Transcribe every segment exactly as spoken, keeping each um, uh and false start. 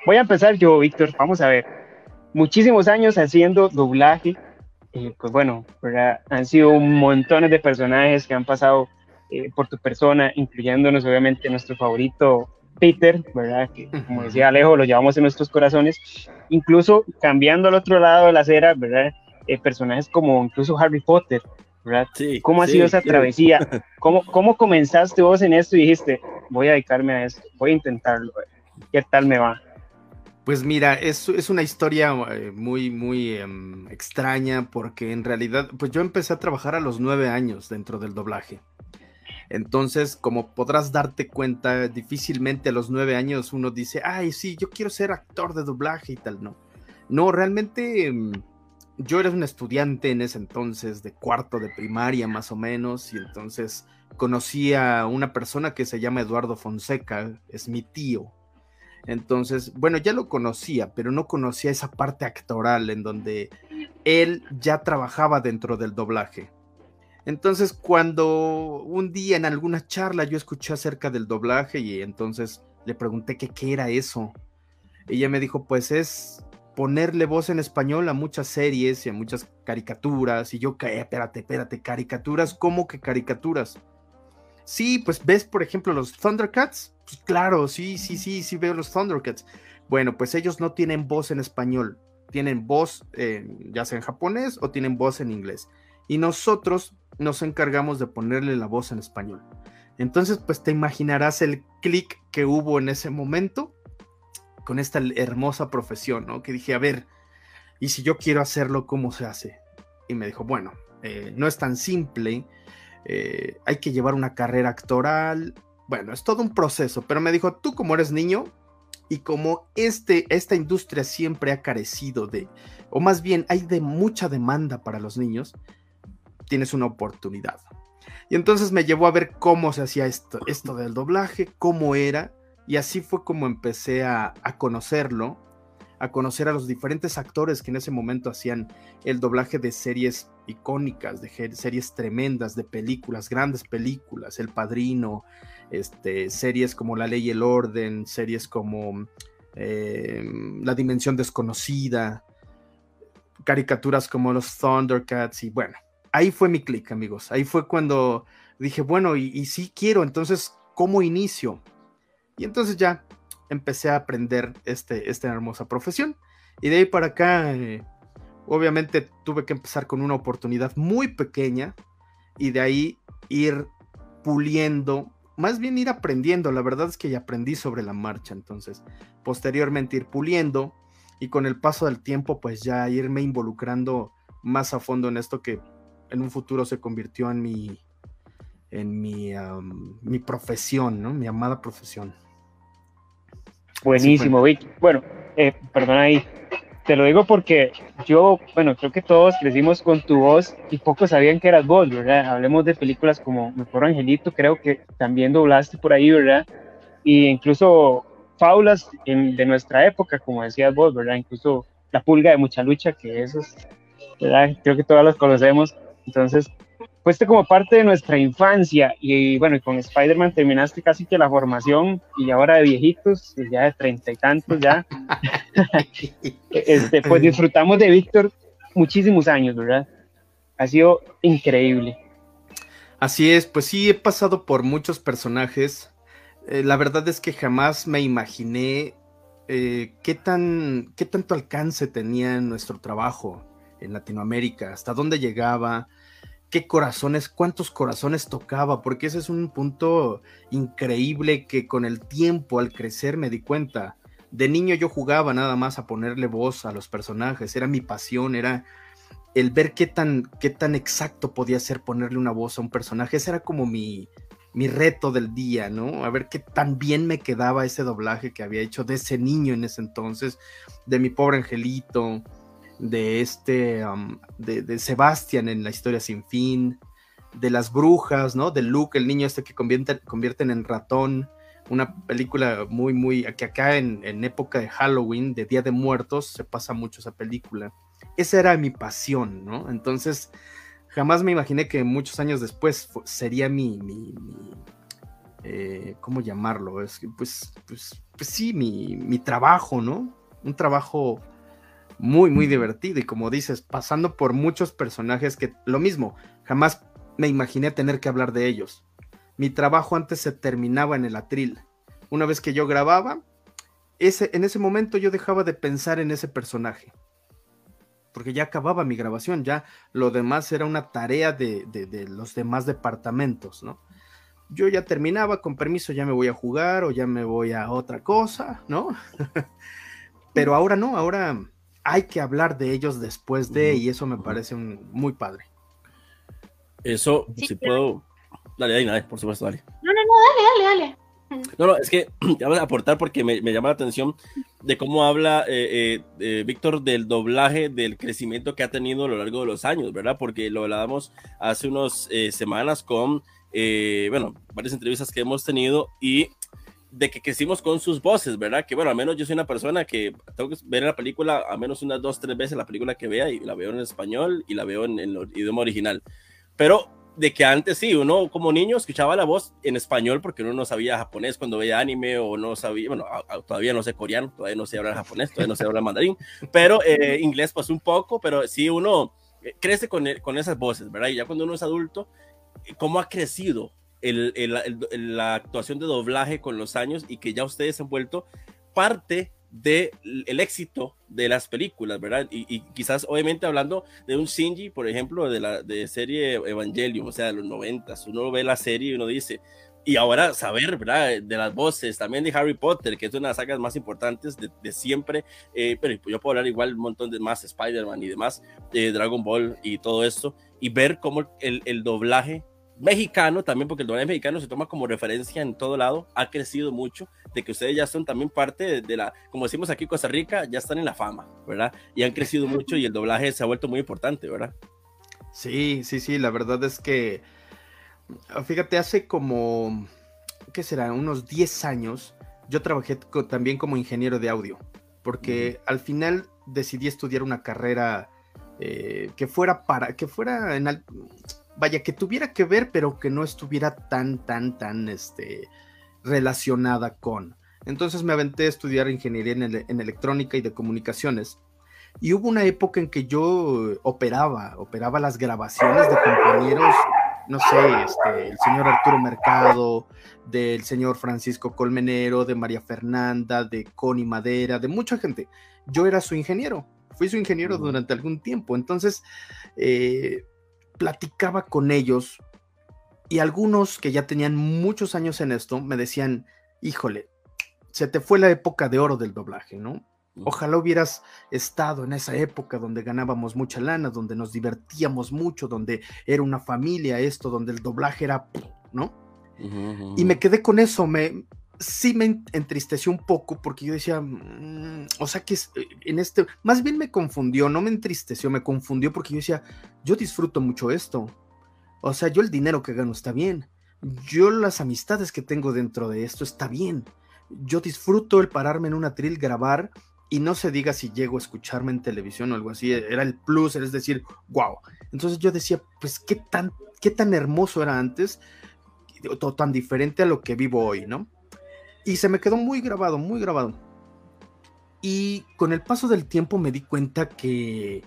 Voy a empezar yo, Víctor. Vamos a ver. Muchísimos años haciendo doblaje. Eh, pues bueno, ¿verdad? Han sido un montón de personajes que han pasado eh, por tu persona, incluyéndonos obviamente nuestro favorito Peter, ¿verdad? Que como Ujú. decía Alejo, lo llevamos en nuestros corazones. Incluso cambiando al otro lado de la acera, ¿verdad? Eh, personajes como incluso Harry Potter, ¿verdad? Sí, ¿Cómo ha sido sí, esa sí. travesía? ¿Cómo, cómo comenzaste vos en esto y dijiste, voy a dedicarme a esto, voy a intentarlo, a ver qué tal me va? Pues mira, es, es una historia eh, muy, muy em, extraña porque en realidad, pues yo empecé a trabajar a los nueve años dentro del doblaje. Entonces, como podrás darte cuenta, difícilmente a los nueve años uno dice, ay, sí, yo quiero ser actor de doblaje y tal, no. No, realmente em, yo era un estudiante en ese entonces de cuarto de primaria más o menos y entonces conocí a una persona que se llama Eduardo Fonseca, es mi tío. Entonces, bueno, ya lo conocía, pero no conocía esa parte actoral en donde él ya trabajaba dentro del doblaje. Entonces, cuando un día en alguna charla yo escuché acerca del doblaje y entonces le pregunté que qué era eso, ella me dijo, pues es ponerle voz en español a muchas series y a muchas caricaturas. Y yo, "Eh, espérate, espérate, caricaturas, ¿cómo que caricaturas? Sí, pues ves, por ejemplo, los Thundercats. Pues claro, sí, sí, sí, sí veo los Thundercats. Bueno, pues ellos no tienen voz en español, tienen voz eh, ya sea en japonés o tienen voz en inglés. Y nosotros nos encargamos de ponerle la voz en español. Entonces, pues te imaginarás el clic que hubo en ese momento con esta hermosa profesión, ¿no? Que dije, a ver, ¿y si yo quiero hacerlo, cómo se hace? Y me dijo, bueno, eh, no es tan simple, eh, hay que llevar una carrera actoral, bueno, es todo un proceso, pero me dijo, tú como eres niño y como este, esta industria siempre ha carecido de, o más bien hay de mucha demanda para los niños, tienes una oportunidad. Y entonces me llevó a ver cómo se hacía esto, esto del doblaje, cómo era, y así fue como empecé a, a conocerlo, a conocer a los diferentes actores que en ese momento hacían el doblaje de series icónicas, de series tremendas, de películas, grandes películas, El Padrino, este, series como La Ley y el Orden, series como eh, La Dimensión Desconocida, caricaturas como los Thundercats y bueno, ahí fue mi clic, amigos. Ahí fue cuando dije, bueno, y, y sí quiero, entonces, ¿cómo inicio? Y entonces ya empecé a aprender este, esta hermosa profesión. Y de ahí para acá, eh, obviamente tuve que empezar con una oportunidad muy pequeña y de ahí ir puliendo, más bien ir aprendiendo. La verdad es que ya aprendí sobre la marcha, entonces posteriormente ir puliendo y con el paso del tiempo pues ya irme involucrando más a fondo en esto que en un futuro se convirtió en mi, en mi, um, mi profesión, ¿no? Mi amada profesión. Así fue. Buenísimo, Vic. Bueno, eh, perdona ahí, te lo digo porque yo, bueno, creo que todos crecimos con tu voz y pocos sabían que eras vos, ¿verdad? Hablemos de películas como Mi Pobre Angelito, creo que también doblaste por ahí, ¿verdad? Y incluso fábulas en- de nuestra época, como decías vos, ¿verdad? Incluso La Pulga de Mucha Lucha, que esos, ¿verdad? Creo que todos los conocemos. Entonces, fuiste como parte de nuestra infancia y bueno, y con Spider-Man terminaste casi que la formación y ahora de viejitos, y ya de treinta y tantos ya, este, pues disfrutamos de Víctor muchísimos años, ¿verdad? Ha sido increíble. Así es, pues sí, he pasado por muchos personajes. Eh, la verdad es que jamás me imaginé eh, qué tan, qué tanto alcance tenía nuestro trabajo en Latinoamérica, hasta dónde llegaba, qué corazones, cuántos corazones tocaba, porque ese es un punto increíble que con el tiempo, al crecer, me di cuenta. De niño yo jugaba nada más a ponerle voz a los personajes, era mi pasión, era el ver qué tan, qué tan exacto podía ser ponerle una voz a un personaje. Ese era como mi, mi reto del día, ¿no? A ver qué tan bien me quedaba ese doblaje que había hecho de ese niño en ese entonces, de Mi Pobre Angelito, de este, um, de, de Sebastián en La Historia Sin Fin, de las brujas, ¿no? De Luke, el niño este que convierte, convierten en ratón, una película muy, muy, que acá en, en época de Halloween, de Día de Muertos, se pasa mucho esa película. Esa era mi pasión, ¿no? Entonces, jamás me imaginé que muchos años después sería mi, mi, mi eh, ¿cómo llamarlo? Es que, pues, pues, pues sí, mi, mi trabajo, ¿no? Un trabajo muy, muy divertido y como dices, pasando por muchos personajes que, lo mismo, jamás me imaginé tener que hablar de ellos. Mi trabajo antes se terminaba en el atril. Una vez que yo grababa, ese, en ese momento yo dejaba de pensar en ese personaje, porque ya acababa mi grabación, ya lo demás era una tarea de, de, de los demás departamentos, ¿no? Yo ya terminaba, con permiso, ya me voy a jugar o ya me voy a otra cosa, ¿no? Pero ahora no, ahora hay que hablar de ellos después de, y eso me parece un, muy padre. Eso, sí, si puedo... Dale, dale, dale, por supuesto, dale. No, no, no, dale, dale, dale. No, no, es que ya voy a aportar porque me, me llama la atención de cómo habla eh, eh, eh, Víctor del doblaje, del crecimiento que ha tenido a lo largo de los años, ¿verdad? Porque lo hablábamos hace unas eh, semanas con, eh, bueno, varias entrevistas que hemos tenido y de que crecimos con sus voces, ¿verdad? Que bueno, al menos yo soy una persona que tengo que ver la película a menos unas dos, tres veces la película que vea y la veo en español y la veo en, en el idioma original. Pero de que antes sí, uno como niño escuchaba la voz en español porque uno no sabía japonés cuando veía anime o no sabía, bueno, a, a, todavía no sé coreano, todavía no sé hablar japonés, todavía no sé hablar mandarín, pero eh, inglés pues un poco, pero sí uno crece con, el, con esas voces, ¿verdad? Y ya cuando uno es adulto, ¿cómo ha crecido el, el, el, el, la actuación de doblaje con los años y que ya ustedes han vuelto parte del el éxito de las películas, ¿verdad? Y, y quizás obviamente hablando de un Shinji, por ejemplo, de la de serie Evangelion, o sea, de los noventas, uno ve la serie y uno dice, y ahora saber, ¿verdad? De las voces, también de Harry Potter, que es una de las sagas más importantes de, de siempre, eh, pero yo puedo hablar igual un montón de más, Spider-Man y demás, eh, Dragon Ball y todo esto, y ver cómo el, el doblaje mexicano también, porque el doblaje mexicano se toma como referencia en todo lado, ha crecido mucho, de que ustedes ya son también parte de, de la, como decimos aquí en Costa Rica, ya están en la fama, ¿verdad? Y han crecido mucho y el doblaje se ha vuelto muy importante, ¿verdad? Sí, sí, sí, la verdad es que, fíjate, hace como, ¿qué será? Unos diez años, yo trabajé co- también como ingeniero de audio, porque uh-huh. al final decidí estudiar una carrera eh, que fuera para, que fuera en al, vaya, que tuviera que ver, pero que no estuviera tan, tan, tan, este, relacionada con. Entonces me aventé a estudiar ingeniería en, ele- en electrónica y de comunicaciones. Y hubo una época en que yo operaba, operaba las grabaciones de compañeros, no sé, este, el señor Arturo Mercado, del señor Francisco Colmenero, de María Fernanda, de Connie Madera, de mucha gente. Yo era su ingeniero, fui su ingeniero uh-huh. durante algún tiempo. Entonces, eh, platicaba con ellos y algunos que ya tenían muchos años en esto me decían, híjole, se te fue la época de oro del doblaje, ¿no? Ojalá hubieras estado en esa época donde ganábamos mucha lana, donde nos divertíamos mucho, donde era una familia esto, donde el doblaje era, ¿no? Uh-huh. Y me quedé con eso, me, sí me entristeció un poco porque yo decía, mmm, o sea que en este, más bien me confundió, no me entristeció, me confundió porque yo decía, yo disfruto mucho esto, o sea, yo el dinero que gano está bien, yo las amistades que tengo dentro de esto está bien, yo disfruto el pararme en un atril, grabar, y no se diga si llego a escucharme en televisión o algo así, era el plus, es decir, wow. Entonces yo decía, pues qué tan, qué tan hermoso era antes, o tan diferente a lo que vivo hoy, ¿no? Y se me quedó muy grabado, muy grabado. Y con el paso del tiempo me di cuenta que,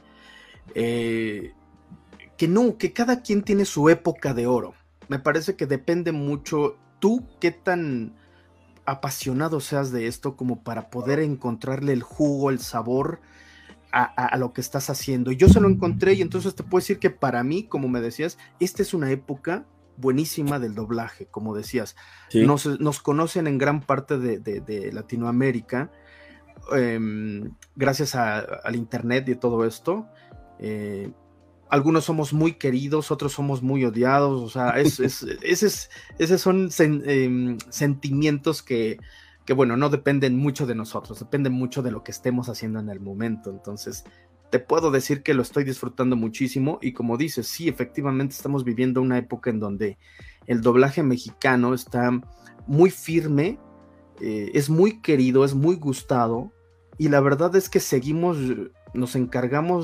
eh, que no, que cada quien tiene su época de oro. Me parece que depende mucho tú qué tan apasionado seas de esto como para poder encontrarle el jugo, el sabor a, a, a lo que estás haciendo. Y yo se lo encontré y entonces te puedo decir que para mí, como me decías, esta es una época buenísima del doblaje, como decías. Sí. Nos, nos conocen en gran parte de, de, de Latinoamérica, eh, gracias a, al internet y todo esto. Eh, algunos somos muy queridos, otros somos muy odiados, o sea, es, es, esos, esos son sen, eh, sentimientos que, que, bueno, no dependen mucho de nosotros, dependen mucho de lo que estemos haciendo en el momento. Entonces, te puedo decir que lo estoy disfrutando muchísimo y como dices, sí, efectivamente estamos viviendo una época en donde el doblaje mexicano está muy firme, eh, es muy querido, es muy gustado y la verdad es que seguimos, nos encargamos de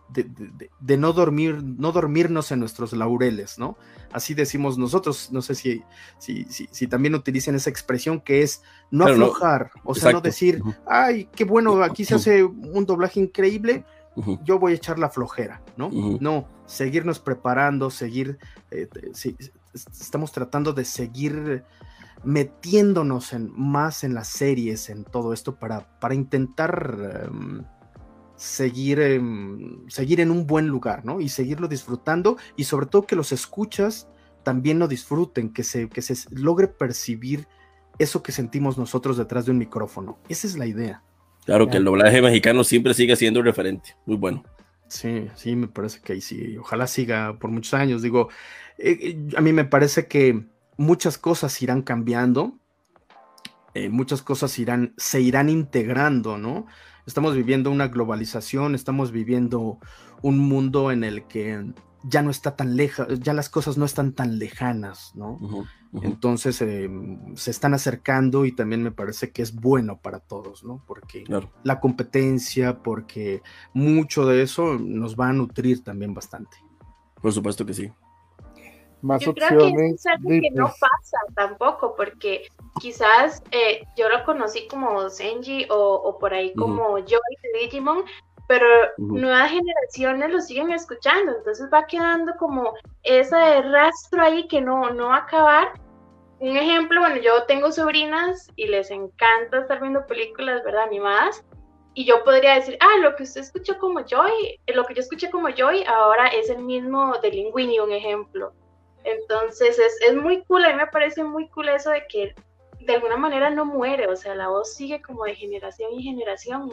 de, de, de no dormir, no dormirnos en nuestros laureles, ¿no? Así decimos nosotros, no sé si, si, si, si también utilizan esa expresión que es no Pero aflojar, no, o sea, exacto. no decir, uh-huh. ay, qué bueno, aquí se hace un doblaje increíble, uh-huh. yo voy a echar la flojera, ¿no? Uh-huh. No, seguirnos preparando, seguir, eh, sí, estamos tratando de seguir metiéndonos en, más en las series, en todo esto, para, para intentar um, seguir, um, seguir en un buen lugar, ¿no? Y seguirlo disfrutando, y sobre todo que los escuchas también lo disfruten, que se, que se logre percibir eso que sentimos nosotros detrás de un micrófono. Esa es la idea. Claro, que el doblaje mexicano siempre sigue siendo referente, muy bueno. Sí, sí, me parece que ahí sí, ojalá siga por muchos años. Digo, eh, a mí me parece que muchas cosas irán cambiando, eh, muchas cosas irán, se irán integrando, ¿no? Estamos viviendo una globalización, estamos viviendo un mundo en el que ya no está tan lejos, ya las cosas no están tan lejanas, ¿no? Uh-huh, uh-huh. Entonces eh, se están acercando y también me parece que es bueno para todos, ¿no? Porque claro. la competencia, porque mucho de eso nos va a nutrir también bastante. Por supuesto que sí. Más yo opciones. Creo que eso es algo que no pasa tampoco, porque quizás eh, yo lo conocí como Senji o, o por ahí como uh-huh. Joy de Digimon, pero uh-huh. nuevas generaciones lo siguen escuchando, entonces va quedando como ese rastro ahí que no, no va a acabar. Un ejemplo, bueno, yo tengo sobrinas y les encanta estar viendo películas, ¿verdad?, animadas, y yo podría decir, ah, lo que usted escuchó como Joy, lo que yo escuché como Joy, ahora es el mismo de Linguini, un ejemplo. Entonces es, es muy cool, a mí me parece muy cool eso de que de alguna manera no muere, o sea, la voz sigue como de generación en generación.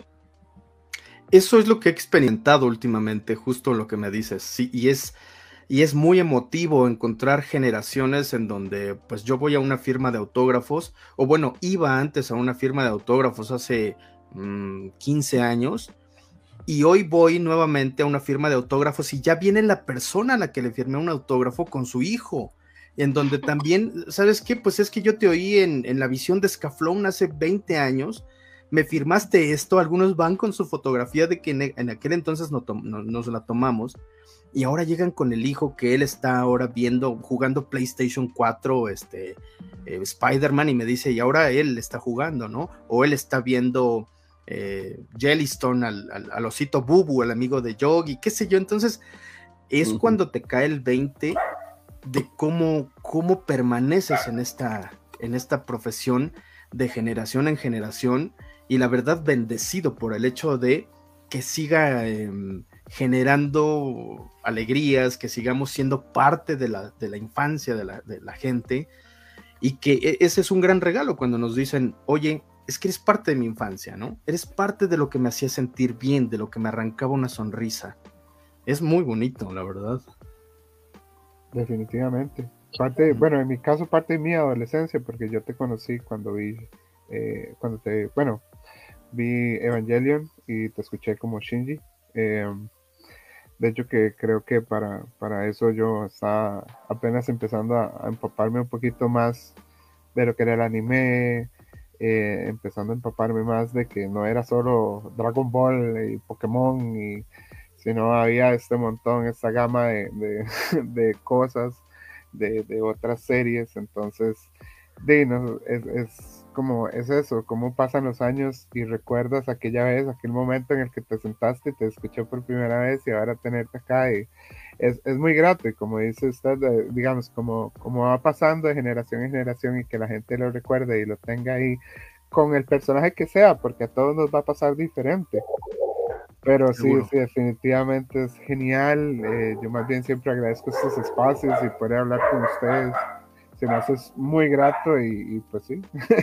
Eso es lo que he experimentado últimamente, justo lo que me dices, sí, y es, y es muy emotivo encontrar generaciones en donde, pues yo voy a una firma de autógrafos, o bueno, iba antes a una firma de autógrafos hace mmm, quince años, y hoy voy nuevamente a una firma de autógrafos y ya viene la persona a la que le firmé un autógrafo con su hijo, en donde también, ¿sabes qué? Pues es que yo te oí en, en la visión de Scaflón hace veinte años, me firmaste esto, algunos van con su fotografía de que en, en aquel entonces no to- no, nos la tomamos, y ahora llegan con el hijo que él está ahora viendo, jugando PlayStation cuatro, este, eh, Spider-Man, y me dice, y ahora él está jugando, ¿no? O él está viendo eh, Jellystone al, al, al osito Bubu, el amigo de Yogi, qué sé yo. Entonces es uh-huh. cuando te cae el veinte de cómo, cómo permaneces en esta, en esta profesión de generación en generación, y la verdad bendecido por el hecho de que siga eh, generando alegrías, que sigamos siendo parte de la, de la infancia de la, de la gente, y que ese es un gran regalo cuando nos dicen, oye, es que eres parte de mi infancia, ¿no? Eres parte de lo que me hacía sentir bien, de lo que me arrancaba una sonrisa. Es muy bonito, la verdad. Definitivamente. Parte, bueno, en mi caso parte de mi adolescencia, porque yo te conocí cuando vi, eh, cuando te, bueno, vi Evangelion y te escuché como Shinji. Eh, de hecho que creo que para, para eso yo estaba apenas empezando a, a empaparme un poquito más de lo que era el anime, eh, empezando a empaparme más de que no era solo Dragon Ball y Pokémon, y, sino había este montón, esta gama de, de, de cosas, de, de otras series. Entonces, de, no, es, es como, es eso, cómo pasan los años y recuerdas aquella vez, aquel momento en el que te sentaste y te escuché por primera vez, y ahora tenerte acá, y es, es muy grato. Y como dice usted, digamos, como, como va pasando de generación en generación, y que la gente lo recuerde y lo tenga ahí con el personaje que sea, porque a todos nos va a pasar diferente. Pero sí, sí, definitivamente es genial. Eh, yo más bien siempre agradezco estos espacios y poder hablar con ustedes. Se me hace muy grato, y, y pues sí.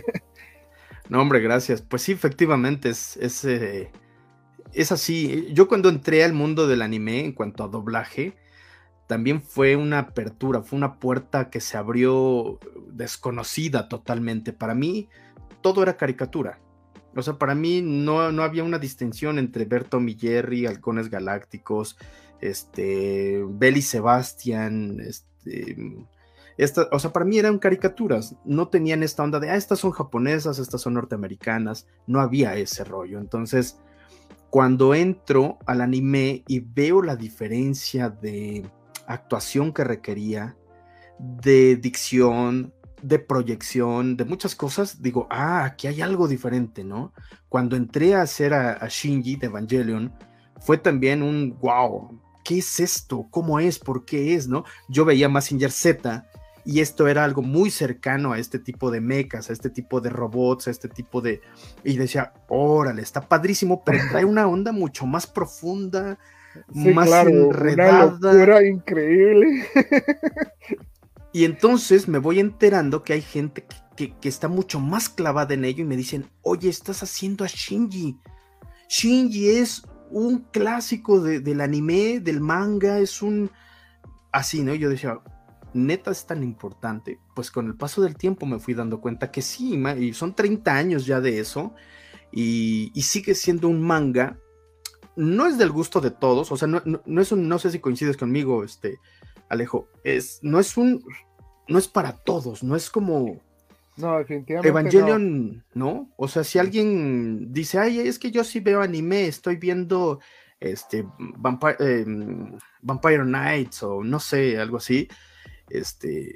No, hombre, gracias. Pues sí, efectivamente, es, es, eh, es así. Yo cuando entré al mundo del anime, en cuanto a doblaje, también fue una apertura, fue una puerta que se abrió desconocida totalmente. Para mí, todo era caricatura. O sea, para mí no, no había una distinción entre ver Tom y Jerry, Halcones Galácticos, este, Bell y Sebastian, este... Esta, o sea, para mí eran caricaturas, no tenían esta onda de, ah, estas son japonesas, estas son norteamericanas, no había ese rollo. Entonces, cuando entro al anime y veo la diferencia de actuación que requería, de dicción, de proyección, de muchas cosas, digo, ah, aquí hay algo diferente, ¿no? Cuando entré a hacer a, a Shinji de Evangelion, fue también un wow, ¿qué es esto? ¿Cómo es? ¿Por qué es? ¿No? Yo veía Mazinger Z y esto era algo muy cercano a este tipo de mechas, a este tipo de robots, a este tipo de... Y decía, órale, está padrísimo, pero trae una onda mucho más profunda, sí, más claro, enredada. Una locura increíble. Y entonces me voy enterando que hay gente que, que, que está mucho más clavada en ello y me dicen, oye, estás haciendo a Shinji. Shinji es un clásico de, del anime, del manga, es un... Así, ¿no? Yo decía, neta es tan importante. Pues con el paso del tiempo me fui dando cuenta que sí, y son treinta años ya de eso, y, y sigue siendo un manga. No es del gusto de todos, o sea, no, no, no es un, no sé si coincides conmigo, este, Alejo, es, no es un, no es para todos, no es como... No, definitivamente Evangelion, no. ¿no? O sea, si alguien dice, ay, es que yo sí veo anime, estoy viendo este Vampire, eh, Vampire Knights o no sé, algo así, este,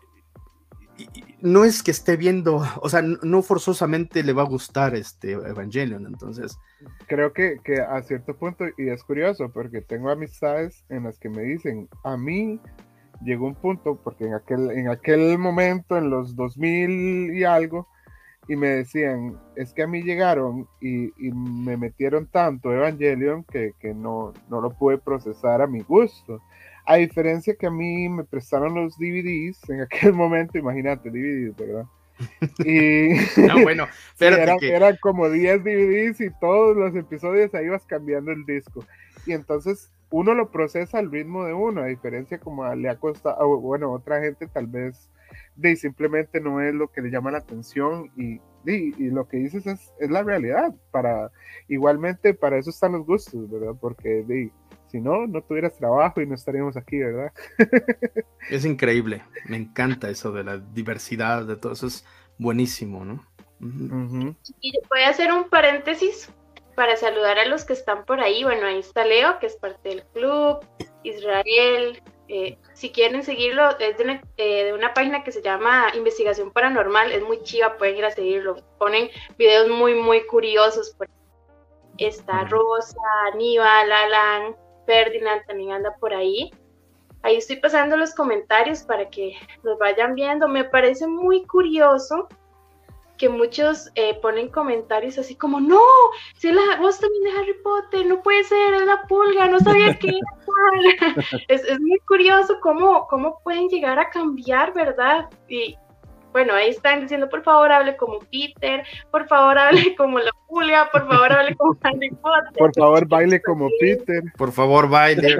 no es que esté viendo, o sea, no forzosamente le va a gustar este Evangelion, entonces. Creo que, que a cierto punto, y es curioso, porque tengo amistades en las que me dicen, a mí llegó un punto, porque en aquel, en aquel momento, en los dos mil y algo, y me decían, es que a mí llegaron y, y me metieron tanto Evangelion que, que no, no lo pude procesar a mi gusto. A diferencia que a mí me prestaron los D V Ds en aquel momento, imagínate, D V Ds, ¿verdad? Y no, bueno, espérate sí, eran, que... eran como diez D V Ds y todos los episodios ahí vas cambiando el disco. Y entonces uno lo procesa al ritmo de uno, a diferencia como le ha costado, bueno, otra gente tal vez de simplemente no es lo que le llama la atención y, y, y lo que dices es, es la realidad. Para, igualmente para eso están los gustos, ¿verdad? Porque de, si no, no tuvieras trabajo y no estaríamos aquí, ¿verdad? Es increíble, me encanta eso de la diversidad, de todo eso, es buenísimo, ¿no? Uh-huh. Y voy a hacer un paréntesis para saludar a los que están por ahí. Bueno, ahí está Leo, que es parte del club, Israel, eh, si quieren seguirlo, es de una, eh, de una página que se llama Investigación Paranormal, es muy chiva, pueden ir a seguirlo, ponen videos muy, muy curiosos. Por está Rosa, Aníbal, Alan, Ferdinand también anda por ahí. Ahí estoy pasando los comentarios para que los vayan viendo. Me parece muy curioso que muchos eh, ponen comentarios así como, no, si es la voz también de Harry Potter, no puede ser, es la pulga, no sabía que era tal. es, es muy curioso cómo, cómo pueden llegar a cambiar, ¿verdad? Y bueno, ahí están diciendo, por favor, hable como Peter, por favor, hable como la pulga, por favor, hable como Harry Potter. Por favor, baile como Peter. Por favor, baile.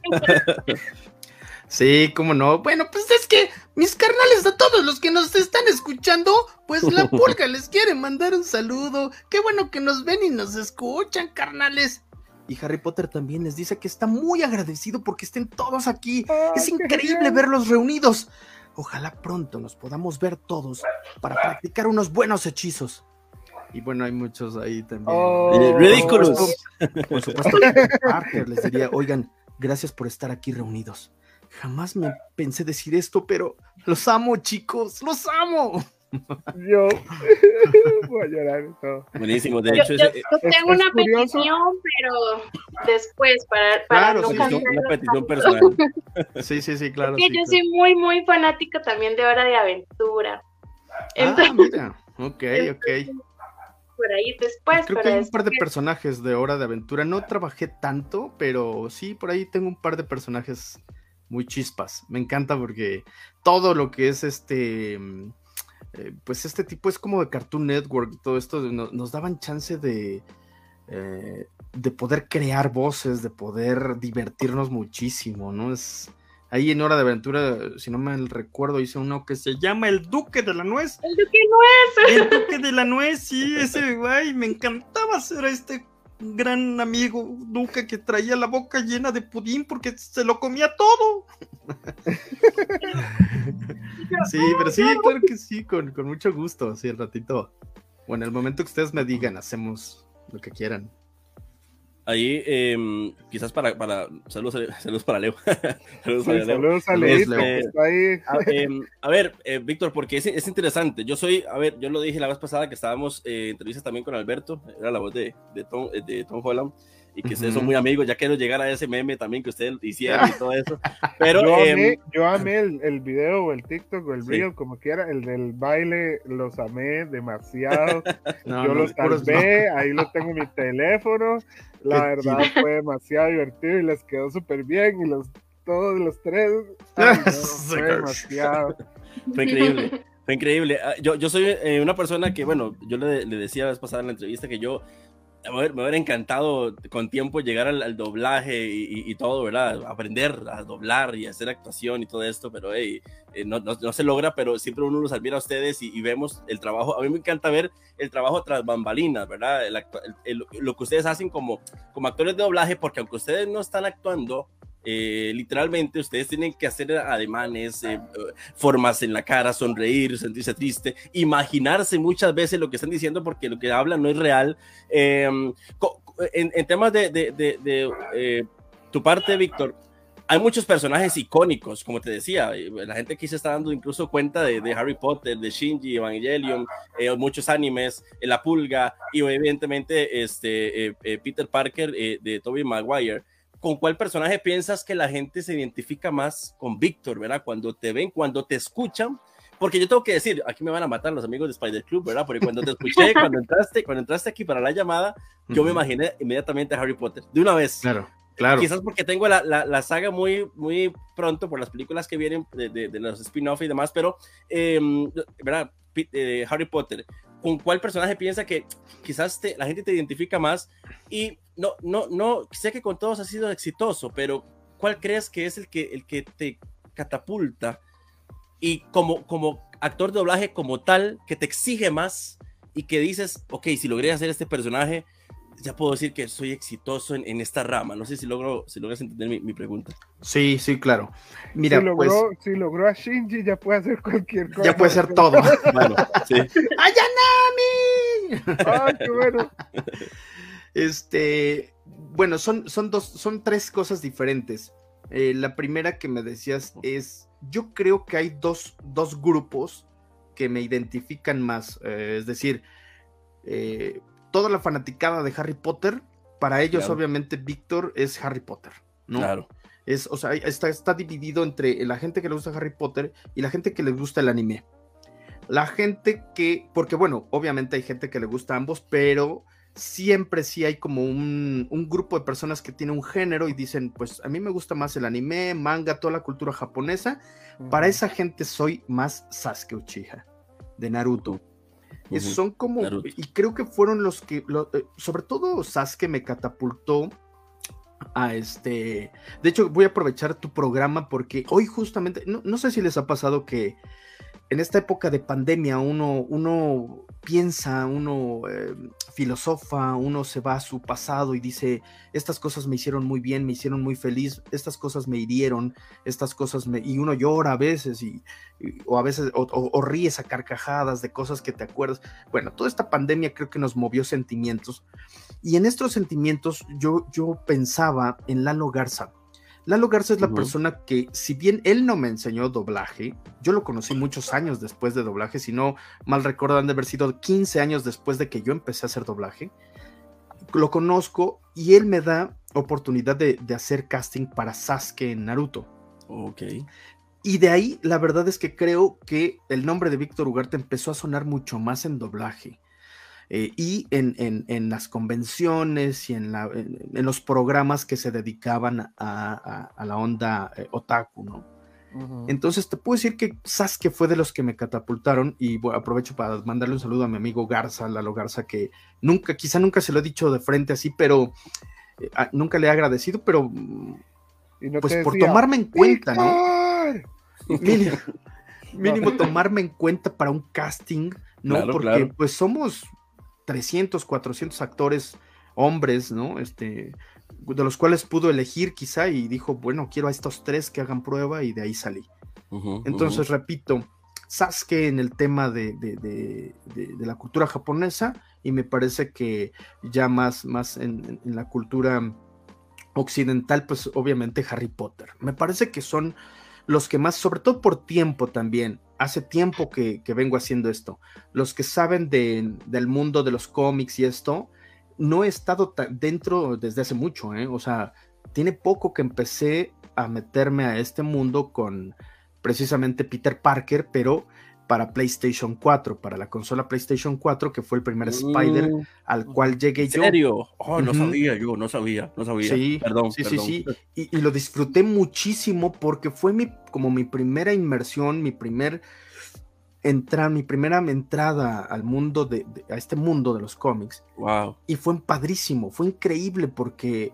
Sí, cómo no. Bueno, pues es que mis carnales, a todos los que nos están escuchando, pues la pulga les quiere mandar un saludo. Qué bueno que nos ven y nos escuchan, carnales. Y Harry Potter también les dice que está muy agradecido porque estén todos aquí. Oh, es increíble verlos reunidos. Ojalá pronto nos podamos ver todos para practicar unos buenos hechizos. Y bueno, hay muchos ahí también. Oh, ridículos. Por supuesto, Parker les diría, oigan, gracias por estar aquí reunidos. Jamás me pensé decir esto, pero los amo, chicos, los amo. Yo voy a llorar y todo. Buenísimo, de yo, hecho. Yo, ese, yo tengo es, una es curioso. petición, pero después, para, para claro, no sí, cambiar una petición tanto. personal. Sí, sí, sí, claro. Es que sí, yo claro. soy muy, muy fanática también de Hora de Aventura. Entonces, ah, mira, ok, ok. Por ahí después. Creo que hay un par de personajes de Hora de Aventura. No trabajé tanto, pero sí, por ahí tengo un par de personajes muy chispas. Me encanta porque todo lo que es este, eh, pues este tipo es como de Cartoon Network, todo esto no, nos daban chance de, eh, de poder crear voces, de poder divertirnos muchísimo, ¿no? Es ahí en Hora de Aventura, si no me recuerdo, hice uno que se llama El Duque de la Nuez. El Duque Nuez. El Duque de la Nuez, sí, ese güey, me encantaba ser este gran amigo Duque que traía la boca llena de pudín porque se lo comía todo. Sí, pero sí, claro que sí, con, con mucho gusto, así el ratito. Bueno, el momento que ustedes me digan, hacemos lo que quieran. ahí, eh, quizás para, para saludos, saludos para Leo. saludos, sí, para Leo. saludos a Leo. Este, a, eh, a ver, eh, Víctor, porque es, es interesante. Yo soy, a ver, yo lo dije la vez pasada que estábamos en eh, entrevistas también con Alberto, era la voz de, de, Tom, de Tom Holland, y que uh-huh. ustedes son muy amigos. Ya quiero llegar a ese meme también que ustedes hicieron y todo eso. Pero yo eh, amé, yo amé el, el video o el TikTok o el Reel, sí. como quiera, el del baile, los amé demasiado. no, yo no, los salvé, no. ahí lo tengo en mi teléfono. La Qué verdad chido. Fue demasiado divertido y les quedó súper bien. Y los todos los tres, ay, no, fue demasiado. Fue increíble. Fue increíble. Yo, yo soy eh, una persona que, bueno, yo le, le decía la vez pasada en la entrevista que yo me hubiera, me hubiera encantado con tiempo llegar al, al doblaje y, y, y todo, ¿verdad? Aprender a doblar y hacer actuación y todo esto, pero hey, eh, no, no, no se logra, pero siempre uno los admira a ustedes y, y vemos el trabajo. A mí me encanta ver el trabajo tras bambalinas, ¿verdad? El, el, el, lo que ustedes hacen como, como actores de doblaje, porque aunque ustedes no están actuando, Eh, literalmente ustedes tienen que hacer ademanes, eh, formas en la cara, sonreír, sentirse triste, imaginarse muchas veces lo que están diciendo porque lo que hablan no es real. Eh, en, en temas de, de, de, de eh, tu parte, Víctor, hay muchos personajes icónicos, como te decía, la gente aquí se está dando incluso cuenta de, de Harry Potter, de Shinji, Evangelion, eh, muchos animes, eh, La Pulga y evidentemente este, eh, eh, Peter Parker eh, de Tobey Maguire. ¿Con cuál personaje piensas que la gente se identifica más con Víctor, verdad? Cuando te ven, cuando te escuchan, porque yo tengo que decir, aquí me van a matar los amigos de Spider Club, ¿verdad? Porque cuando te escuché, cuando entraste, cuando entraste aquí para la llamada, yo uh-huh. me imaginé inmediatamente a Harry Potter, de una vez. Claro, claro. Quizás porque tengo la, la, la saga muy, muy pronto por las películas que vienen de, de, de los spin-off y demás, pero, eh, ¿verdad? Eh, Harry Potter. ¿Con cuál personaje piensa que quizás te, la gente te identifica más? Y no, no, no, sé que con todos has sido exitoso, pero ¿cuál crees que es el que, el que te catapulta? Y como, como actor de doblaje como tal, que te exige más y que dices, ok, si logré hacer este personaje, ya puedo decir que soy exitoso en, en esta rama. No sé si logro, si logras entender mi, mi pregunta. Sí, sí, claro. Mira, si logró, pues, si logró a Shinji, ya puede hacer cualquier cosa. Ya puede hacer todo. Bueno, sí. ¡Ayanami! ¡Ay, qué bueno! Este, bueno, son, son dos, son tres cosas diferentes. Eh, la primera que me decías es, yo creo que hay dos, dos grupos que me identifican más. Eh, es decir, eh, toda la fanaticada de Harry Potter, para ellos claro. obviamente Víctor es Harry Potter, ¿no? Claro. Es, o sea, está, está dividido entre la gente que le gusta Harry Potter y la gente que le gusta el anime. La gente que, porque bueno, obviamente hay gente que le gusta ambos, pero siempre sí hay como un, un grupo de personas que tiene un género y dicen, pues a mí me gusta más el anime, manga, toda la cultura japonesa. Uh-huh. Para esa gente soy más Sasuke Uchiha, de Naruto. Uh-huh. Son como, Naruto. Y creo que fueron los que, lo, sobre todo Sasuke me catapultó a este, de hecho voy a aprovechar tu programa porque hoy justamente, no, no sé si les ha pasado que en esta época de pandemia uno, uno piensa, uno eh, filosofa, uno se va a su pasado y dice, estas cosas me hicieron muy bien, me hicieron muy feliz, estas cosas me hirieron, estas cosas me... y uno llora a veces y, y o a veces o, o, o ríes a carcajadas de cosas que te acuerdas. Bueno, toda esta pandemia creo que nos movió sentimientos y en estos sentimientos yo, yo pensaba en Lalo Garza. Lalo Garza es la uh-huh. persona que, si bien él no me enseñó doblaje, yo lo conocí muchos años después de doblaje, si no mal recuerdo han de haber sido quince años después de que yo empecé a hacer doblaje, lo conozco y él me da oportunidad de, de hacer casting para Sasuke en Naruto. Ok. Y de ahí, la verdad es que creo que el nombre de Víctor Ugarte empezó a sonar mucho más en doblaje. Eh, y en, en, en las convenciones y en, la, en, en los programas que se dedicaban a, a, a la onda eh, otaku, ¿no? Uh-huh. Entonces te puedo decir que Sasuke fue de los que me catapultaron y bueno, aprovecho para mandarle un saludo a mi amigo Garza, Lalo Garza, que nunca, quizá nunca se lo he dicho de frente así, pero eh, a, nunca le he agradecido, pero y no pues por decía, tomarme en cuenta, ¡Víctor! ¿no? Mínimo, mínimo tomarme en cuenta para un casting, ¿no? Claro, porque claro. pues somos trescientos, cuatrocientos actores hombres, ¿no? Este, de los cuales pudo elegir quizá y dijo, bueno, quiero a estos tres que hagan prueba y de ahí salí. Uh-huh, Entonces, uh-huh. repito, Sasuke en el tema de, de, de, de, de la cultura japonesa, y me parece que ya más, más en, en la cultura occidental, pues obviamente Harry Potter. Me parece que son los que más, sobre todo por tiempo también, hace tiempo que, que vengo haciendo esto, los que saben de, del mundo de los cómics y esto, no he estado dentro desde hace mucho, ¿eh? O sea, tiene poco que empecé a meterme a este mundo con precisamente Peter Parker, pero para PlayStation cuatro, para la consola PlayStation cuatro, que fue el primer Spider uh, al cual llegué yo. ¿En serio? Oh, no uh-huh. sabía yo, no sabía, no sabía. Sí, perdón, sí, perdón. sí, sí. Y, y lo disfruté muchísimo porque fue mi, como mi primera inmersión, mi primer entrar, mi primera entrada al mundo de, de, a este mundo de los cómics. Wow. Y fue padrísimo, fue increíble porque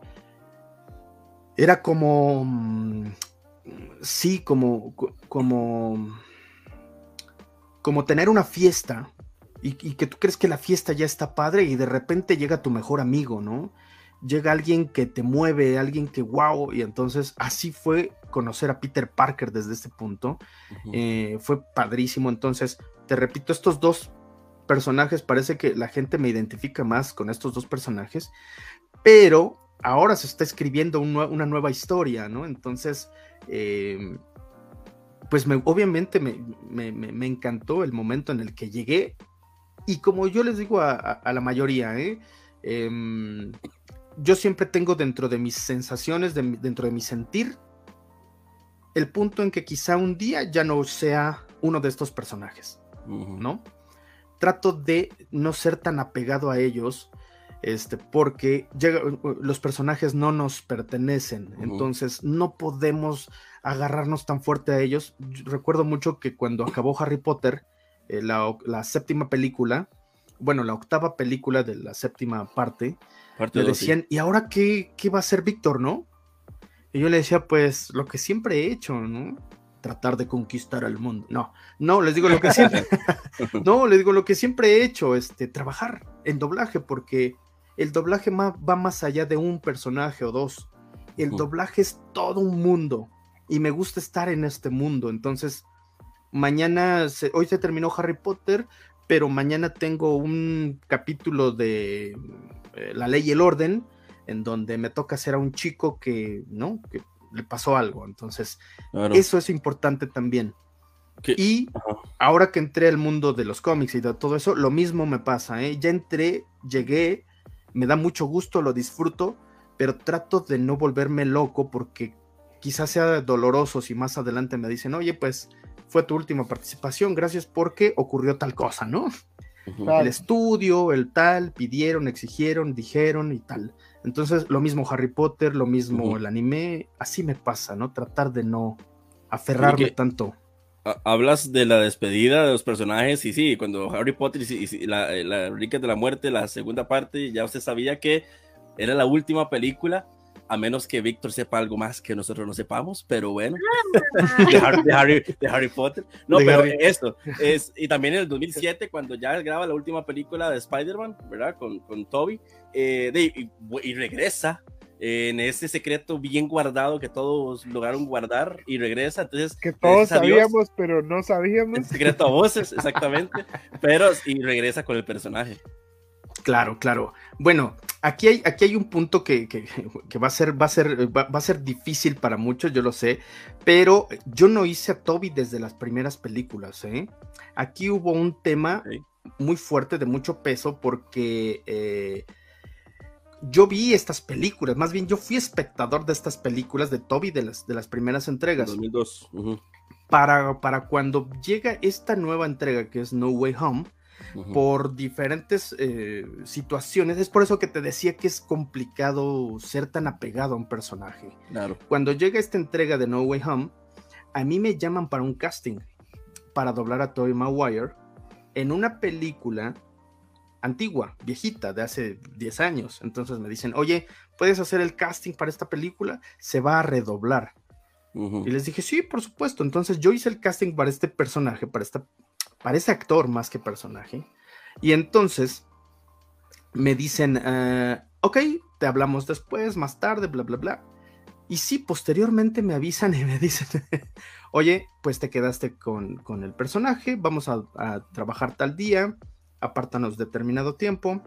era como, sí, como, como, como tener una fiesta y, y que tú crees que la fiesta ya está padre y de repente llega tu mejor amigo, ¿no? Llega alguien que te mueve, alguien que wow, y entonces así fue conocer a Peter Parker desde este punto. Uh-huh. eh, fue padrísimo. Entonces, te repito, estos dos personajes, parece que la gente me identifica más con estos dos personajes, pero ahora se está escribiendo un, una nueva historia, ¿no? Entonces, eh, pues me, obviamente me, me, me encantó el momento en el que llegué, y como yo les digo a, a, a la mayoría, ¿eh? Eh, yo siempre tengo dentro de mis sensaciones, de, dentro de mi sentir, el punto en que quizá un día ya no sea uno de estos personajes, uh-huh. ¿no? Trato de no ser tan apegado a ellos, este, porque llega, los personajes no nos pertenecen, uh-huh. entonces no podemos agarrarnos tan fuerte a ellos. Yo recuerdo mucho que cuando acabó Harry Potter, eh, la, la séptima película, bueno, la octava película de la séptima parte, Parte le decían, ¿y ahora qué, qué va a hacer Víctor, no? Y yo le decía, pues, lo que siempre he hecho, ¿no? Tratar de conquistar al mundo. No, no, les digo lo que siempre, no, les digo lo que siempre he hecho, este, trabajar en doblaje, porque el doblaje ma- va más allá de un personaje o dos. El uh-huh. doblaje es todo un mundo, y me gusta estar en este mundo. Entonces, mañana, se, hoy se terminó Harry Potter, pero mañana tengo un capítulo de eh, La Ley y el Orden, en donde me toca hacer a un chico que, ¿no? que le pasó algo. Entonces, claro. Eso es importante también. ¿Qué? Y Ajá. ahora que entré al mundo de los cómics y de todo eso, lo mismo me pasa, ¿eh? Ya entré, llegué, me da mucho gusto, lo disfruto, pero trato de no volverme loco, porque quizás sea doloroso si más adelante me dicen, oye, pues fue tu última participación, gracias porque ocurrió tal cosa, ¿no? Uh-huh. El estudio, el tal, pidieron, exigieron, dijeron y tal. Entonces, lo mismo Harry Potter, lo mismo uh-huh. el anime, así me pasa, ¿no? Tratar de no aferrarme que, tanto. Hablas de la despedida de los personajes, y sí, cuando Harry Potter y, y la, la Reliquias de la Muerte, la segunda parte, ya usted sabía que era la última película, a menos que Víctor sepa algo más que nosotros no sepamos, pero bueno, de, Harry, de, Harry, de Harry Potter. No, de pero Harry. Esto es, y también en el dos mil siete, cuando ya graba la última película de Spider-Man, ¿verdad? Con, con Tobey, eh, de, y, y regresa eh, en ese secreto bien guardado que todos lograron guardar, y regresa, entonces... Que todos sabíamos, Dios, pero no sabíamos. El secreto a voces, exactamente, pero y regresa con el personaje. Claro, claro. Bueno, aquí hay, aquí hay un punto que, que, que va a ser, va a ser, va, va a ser difícil para muchos, yo lo sé, pero yo no hice a Tobey desde las primeras películas, ¿eh? Aquí hubo un tema sí. muy fuerte, de mucho peso, porque eh, yo vi estas películas, más bien yo fui espectador de estas películas de Tobey, de las, de las primeras entregas. dos mil dos. Uh-huh. Para, para cuando llega esta nueva entrega, que es No Way Home, Uh-huh. por diferentes eh, situaciones, es por eso que te decía que es complicado ser tan apegado a un personaje. Claro. Cuando llega esta entrega de No Way Home, a mí me llaman para un casting, para doblar a Tobey Maguire en una película antigua, viejita, de hace diez años. Entonces me dicen, oye, ¿puedes hacer el casting para esta película? Se va a redoblar. Uh-huh. Y les dije, sí, por supuesto. Entonces yo hice el casting para este personaje, para esta para ese actor más que personaje, y entonces me dicen, uh, ok, te hablamos después, más tarde, bla, bla, bla, Y sí, posteriormente me avisan y me dicen, oye, pues te quedaste con, con el personaje, vamos a, a trabajar tal día, apártanos determinado tiempo,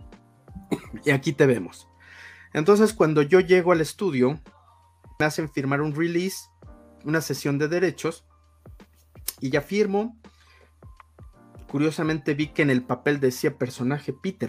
y aquí te vemos. Entonces, cuando yo llego al estudio, me hacen firmar un release, una sesión de derechos, y ya firmo. Curiosamente vi que en el papel decía personaje Peter.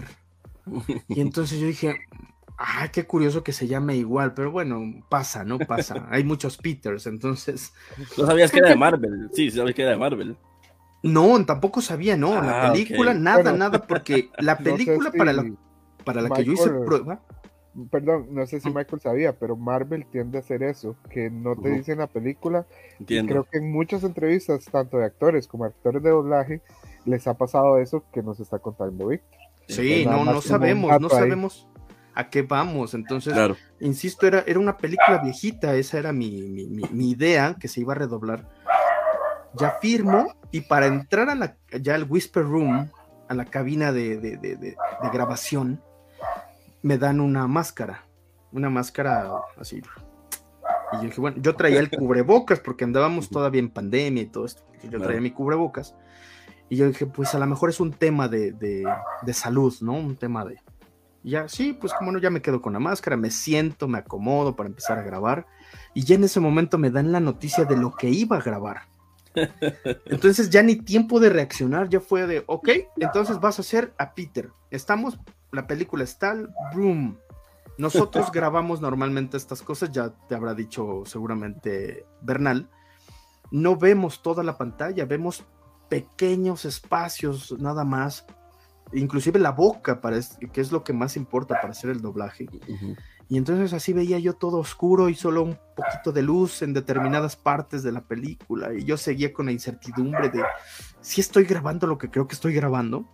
Y entonces yo dije, ah, qué curioso que se llame igual, pero bueno, pasa, ¿no? Pasa. Hay muchos Peters, entonces... No sabías que era de Marvel. Sí, sabías que era de Marvel. No, tampoco sabía, ¿no? Ah, la película, okay. nada, Bueno, nada, porque la película no sé si para la, para la que yo hice Michael- prueba... Perdón, no sé si Michael sabía, pero Marvel tiende a hacer eso, que no te Ujú. dicen la película. Y Entiendo. creo que en muchas entrevistas, tanto de actores como actores de doblaje, les ha pasado eso que nos está contando Víctor. Sí, Nada no, más no como un sabemos, no dato ahí. sabemos a qué vamos. Entonces, Claro. insisto, era, era una película viejita, esa era mi, mi, mi, mi idea, que se iba a redoblar. Ya firmo, y para entrar a la, ya al Whisper Room, a la cabina de, de, de, de, de grabación, me dan una máscara, una máscara así. Y yo dije, bueno, yo traía el cubrebocas, porque andábamos todavía en pandemia y todo esto. Yo traía Claro. mi cubrebocas. Y yo dije, pues a lo mejor es un tema de, de, de salud, ¿no? Un tema de... Y ya, sí, pues como no, ya me quedo con la máscara, me siento, me acomodo para empezar a grabar. Y ya en ese momento me dan la noticia de lo que iba a grabar. Entonces ya ni tiempo de reaccionar, ya fue de, ok, entonces vas a hacer a Peter. Estamos, la película está, boom. Nosotros grabamos normalmente estas cosas, ya te habrá dicho seguramente Bernal. No vemos toda la pantalla, vemos pequeños espacios nada más, inclusive la boca, para es, que es lo que más importa para hacer el doblaje. Uh-huh. Y entonces así veía yo todo oscuro y solo un poquito de luz en determinadas partes de la película, y yo seguía con la incertidumbre de si estoy grabando lo que creo que estoy grabando,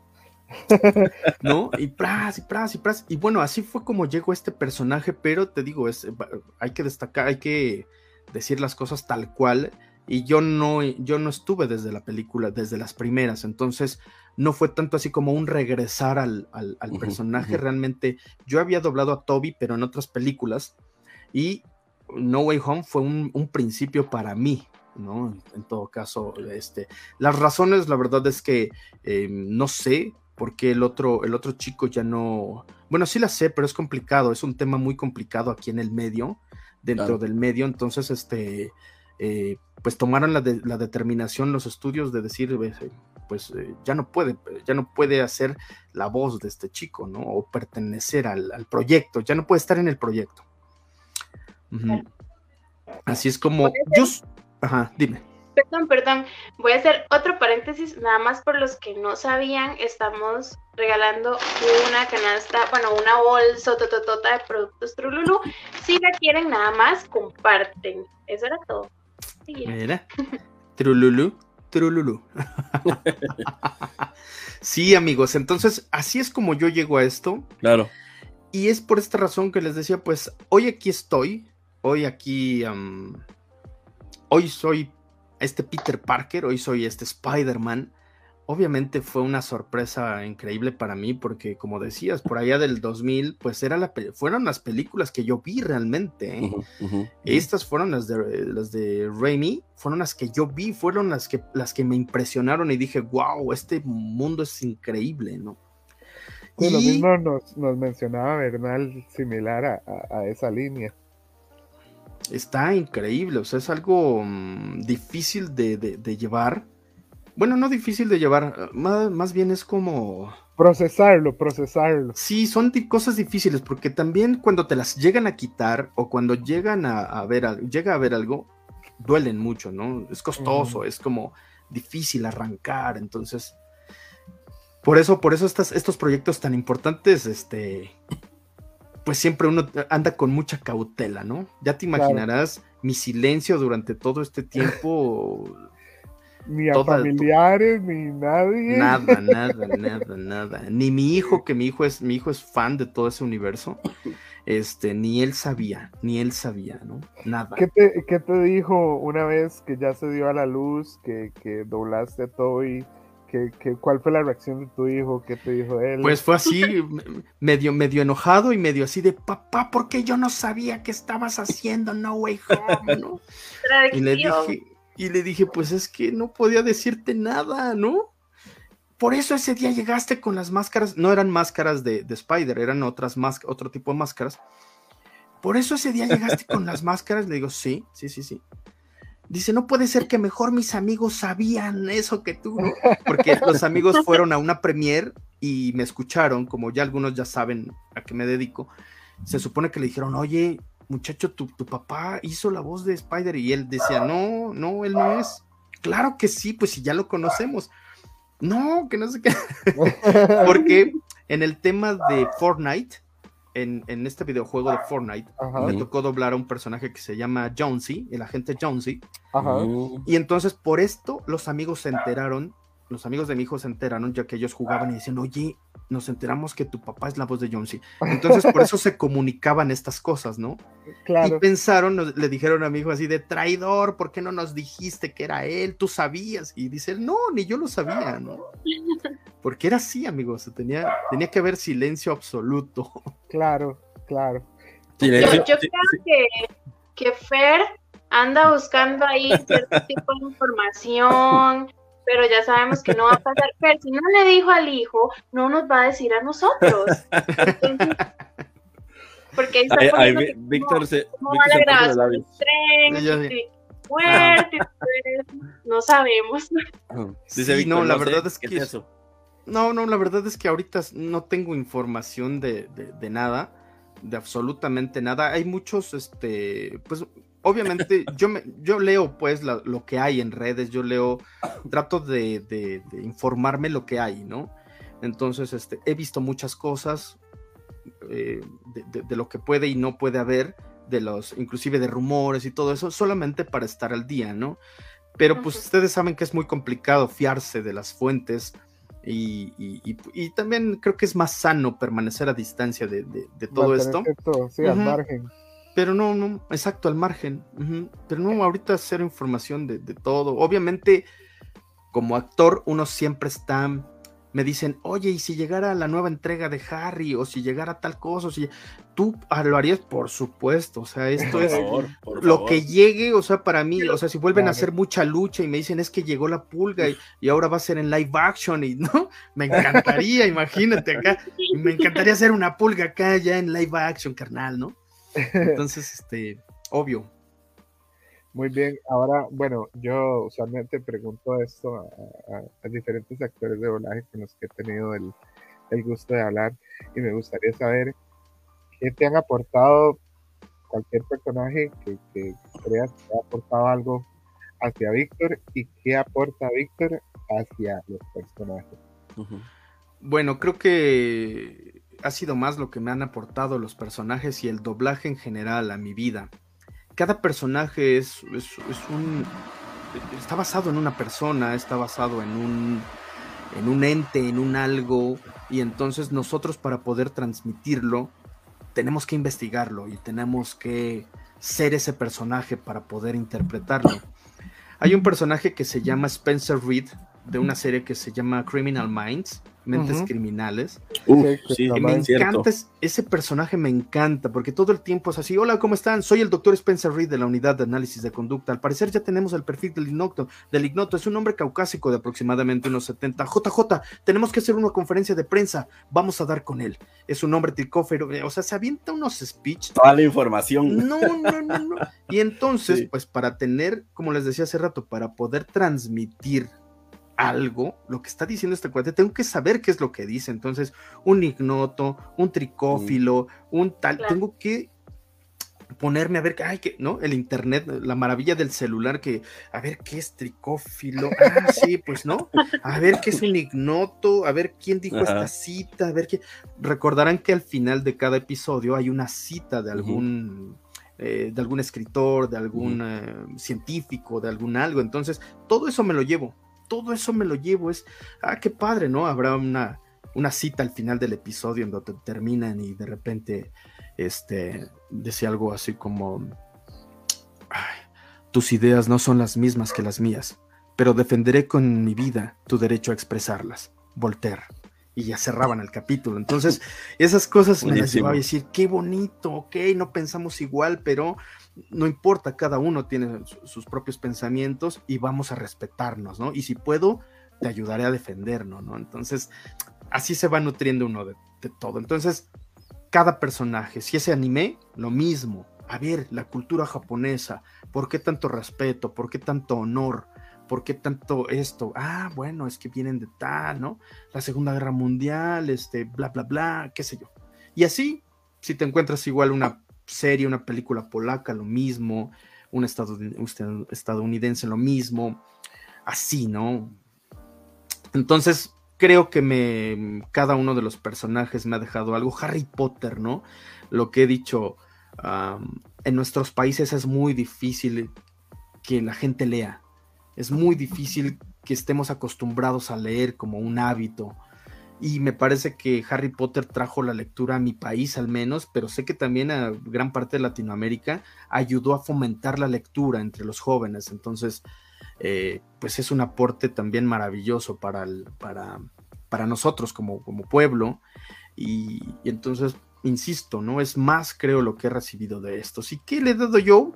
¿no? Y pras, y pras, y pras, y bueno, así fue como llegó este personaje, pero te digo, es, hay que destacar, hay que decir las cosas tal cual. Y yo no, yo no estuve desde la película, desde las primeras, entonces no fue tanto así como un regresar al, al, al uh-huh, personaje. Uh-huh. Realmente yo había doblado a Toby, pero en otras películas, y No Way Home fue un, un principio para mí, ¿no? En todo caso, este, las razones, la verdad es que eh, no sé por qué el otro, el otro chico ya no, bueno, sí la sé, pero es complicado, es un tema muy complicado aquí en el medio, dentro claro. del medio, entonces, este... Eh, pues tomaron la, de, la determinación los estudios de decir, pues eh, ya no puede, ya no puede hacer la voz de este chico, ¿no? O pertenecer al, al proyecto, ya no puede estar en el proyecto. Uh-huh. Así es como, yo, ajá, dime. Perdón, perdón, voy a hacer otro paréntesis, nada más por los que no sabían, estamos regalando una canasta, bueno, una bolsa tototota de productos Trululú. Si la quieren, nada más comparten. Eso era todo. Mira, Trululú, Trululú. Sí, amigos, entonces así es como yo llego a esto. Claro. Y es por esta razón que les decía, pues hoy aquí estoy, hoy aquí, um, hoy soy este Peter Parker, hoy soy este Spider-Man. Obviamente fue una sorpresa increíble para mí porque, como decías, por allá del dos mil, pues era la, fueron las películas que yo vi realmente, ¿eh? Uh-huh, uh-huh. Estas fueron las de, las de Raimi, fueron las que yo vi, fueron las que, las que me impresionaron y dije, wow, este mundo es increíble, ¿no? Sí, y... lo mismo nos, nos mencionaba Bernal, similar a, a, a esa línea. Está increíble, o sea, es algo um, difícil de, de, de llevar. Bueno, no difícil de llevar, más, más bien es como... Procesarlo, procesarlo. Sí, son cosas difíciles, porque también cuando te las llegan a quitar, o cuando llegan a, a ver, llega a ver algo, duelen mucho, ¿no? Es costoso, uh-huh. Es como difícil arrancar, entonces... Por eso, por eso estas, estos proyectos tan importantes, este... pues siempre uno anda con mucha cautela, ¿no? Ya te imaginarás, claro. Mi silencio durante todo este tiempo... Ni a toda, familiares, to... ni nadie. Nada, nada, nada, nada. Ni mi hijo, que mi hijo es, mi hijo es fan de todo ese universo. Este, ni él sabía, ni él sabía, ¿no? Nada. ¿Qué te, qué te dijo una vez que ya se dio a la luz, que, que doblaste a Toby, ¿Qué, qué, ¿Cuál fue la reacción de tu hijo? ¿Qué te dijo él? Pues fue así, medio, medio enojado y medio así de, papá, ¿por qué yo no sabía que estabas haciendo No Way Home, ¿no? Y le dije, y le dije, pues es que no podía decirte nada, ¿no? Por eso ese día llegaste con las máscaras, no eran máscaras de, de Spider, eran otras máscaras, otro tipo de máscaras. Por eso ese día llegaste con las máscaras, le digo, sí, sí, sí, sí. Dice, no puede ser que mejor mis amigos sabían eso que tú, ¿no? Porque los amigos fueron a una premiere y me escucharon, como ya algunos ya saben a qué me dedico. Se supone que le dijeron, oye, muchacho, tu, tu papá hizo la voz de Spider, y él decía, no, no, él no es. Claro que sí, pues si ya lo conocemos. No, que no sé qué. Porque en el tema de Fortnite, En, en este videojuego de Fortnite, Ajá. me tocó doblar a un personaje que se llama Jonesy, el agente Jonesy. Ajá. Y entonces por esto los amigos se enteraron, los amigos de mi hijo se enteraron, ya que ellos jugaban y decían, oye, nos enteramos que tu papá es la voz de Jonesy. Entonces por eso se comunicaban estas cosas, ¿no? Claro. Y pensaron, le dijeron a mi hijo así de, traidor, ¿por qué no nos dijiste que era él? Tú sabías. Y dice él, no, ni yo lo sabía, ¿no? Porque era así, amigos, tenía, tenía que haber silencio absoluto. Claro, claro. Yo, yo creo que, que Fer anda buscando ahí cierto tipo de información, pero ya sabemos que no va a pasar. Fer, si no le dijo al hijo, no nos va a decir a nosotros. Entonces, porque ahí está ay, ay, que Víctor se, cómo va la grabación del tren, yo, yo, fuerte, no sabemos. Dice sí, Víctor, no, la no verdad sé, es que ¿qué es eso? No, no, la verdad es que ahorita no tengo información de, de, de nada, de absolutamente nada. Hay muchos, este, pues, obviamente, yo me, yo leo, pues, la, lo que hay en redes, yo leo, trato de, de, de informarme lo que hay, ¿no? Entonces, este, he visto muchas cosas eh, de, de, de lo que puede y no puede haber, de los, inclusive de rumores y todo eso, solamente para estar al día, ¿no? Pero, pues, ustedes saben que es muy complicado fiarse de las fuentes. Y, y, y, y también creo que es más sano permanecer a distancia de, de, de todo esto. Todo, sí, uh-huh. Al margen. Pero no, no, exacto, al margen. Uh-huh. Pero no, ahorita cero información de, de todo. Obviamente, como actor, uno siempre está, me dicen, oye, ¿y si llegara la nueva entrega de Harry? O si llegara tal cosa, o si tú ah, lo harías, por supuesto. O sea, esto por es favor, por lo favor. que llegue, o sea, para mí, o sea, si vuelven claro. a hacer mucha lucha y me dicen, es que llegó la pulga y, y ahora va a ser en live action, y no, me encantaría, imagínate acá, me encantaría hacer una pulga acá ya en live action, carnal, ¿no? Entonces, este, obvio. Muy bien, ahora, bueno, yo usualmente pregunto esto a, a, a diferentes actores de doblaje con los que he tenido el, el gusto de hablar, y me gustaría saber qué te han aportado cualquier personaje que, que creas que ha aportado algo hacia Víctor, y qué aporta Víctor hacia los personajes. Uh-huh. Bueno, creo que ha sido más lo que me han aportado los personajes y el doblaje en general a mi vida. Cada personaje es, es, es un, está basado en una persona, está basado en un, en un ente, en un algo, y entonces nosotros, para poder transmitirlo, tenemos que investigarlo y tenemos que ser ese personaje para poder interpretarlo. Hay un personaje que se llama Spencer Reed, de una serie que se llama Criminal Minds, Mentes uh-huh. Criminales. Uf, sí, y me encanta, es, ese personaje me encanta, porque todo el tiempo es así, hola, ¿cómo están? Soy el doctor Spencer Reed de la Unidad de Análisis de Conducta. Al parecer ya tenemos el perfil del ignoto, del ignoto. Es un hombre caucásico de aproximadamente unos setenta. J J, tenemos que hacer una conferencia de prensa, vamos a dar con él. Es un hombre tricófero, o sea, se avienta unos speech. Toda la información. No, no, no, no. Y entonces, sí. pues para tener, como les decía hace rato, para poder transmitir algo, lo que está diciendo este cuate, tengo que saber qué es lo que dice. Entonces, un ignoto, un tricófilo, mm. un tal, claro. tengo que ponerme a ver, ay, que, ¿no? El internet, la maravilla del celular, que, a ver, ¿qué es tricófilo? Ah, sí, pues, ¿no? A ver, ¿qué es un ignoto? A ver, ¿quién dijo Ajá. esta cita? A ver, ¿qué? Recordarán que al final de cada episodio hay una cita de algún... Uh-huh. Eh, de algún escritor, de algún uh-huh. eh, científico, de algún algo. Entonces, todo eso me lo llevo. Todo eso me lo llevo, es, ah, qué padre, ¿no? Habrá una, una cita al final del episodio en donde terminan y de repente, este, decía algo así como, ay, tus ideas no son las mismas que las mías, pero defenderé con mi vida tu derecho a expresarlas. Voltaire. Y ya cerraban el capítulo. Entonces, esas cosas Buenísimo. me las llevaba a decir, qué bonito, ok, no pensamos igual, pero no importa, cada uno tiene sus propios pensamientos y vamos a respetarnos, ¿no? Y si puedo, te ayudaré a defendernos, ¿no? Entonces, así se va nutriendo uno de, de todo. Entonces, cada personaje, si ese anime, lo mismo. A ver, la cultura japonesa, ¿por qué tanto respeto? ¿Por qué tanto honor? ¿Por qué tanto esto? Ah, bueno, es que vienen de tal, ¿no? La Segunda Guerra Mundial, este, bla, bla, bla, qué sé yo. Y así, si te encuentras igual una serie, una película polaca, lo mismo, un estadounidense, lo mismo, así, ¿no? Entonces, creo que me, cada uno de los personajes me ha dejado algo. Harry Potter, ¿no? Lo que he dicho, um, en nuestros países es muy difícil que la gente lea. Es muy difícil que estemos acostumbrados a leer como un hábito. Y me parece que Harry Potter trajo la lectura a mi país al menos, pero sé que también a gran parte de Latinoamérica ayudó a fomentar la lectura entre los jóvenes. Entonces, eh, pues es un aporte también maravilloso para, el, para, para nosotros como, como pueblo. Y, y entonces, insisto, ¿no? Es más, creo, lo que he recibido de esto. ¿Y qué le he dado yo?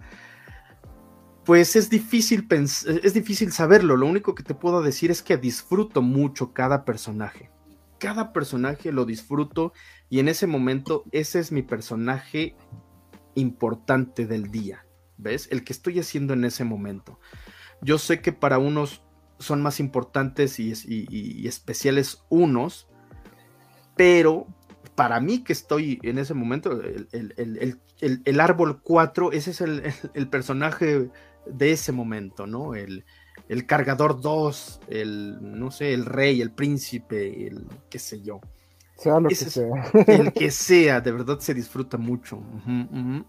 Pues es difícil, pens- es difícil saberlo. Lo único que te puedo decir es que disfruto mucho cada personaje. Cada personaje lo disfruto y en ese momento ese es mi personaje importante del día. ¿Ves? El que estoy haciendo en ese momento. Yo sé que para unos son más importantes y, y, y especiales unos, pero para mí que estoy en ese momento, el, el, el, el, el árbol cuatro, ese es el, el, el personaje de ese momento, ¿no? El, el cargador dos, el, no sé, el rey, el príncipe, el qué sé yo. Sea lo ese que sea. El que sea, de verdad se disfruta mucho. Uh-huh, uh-huh.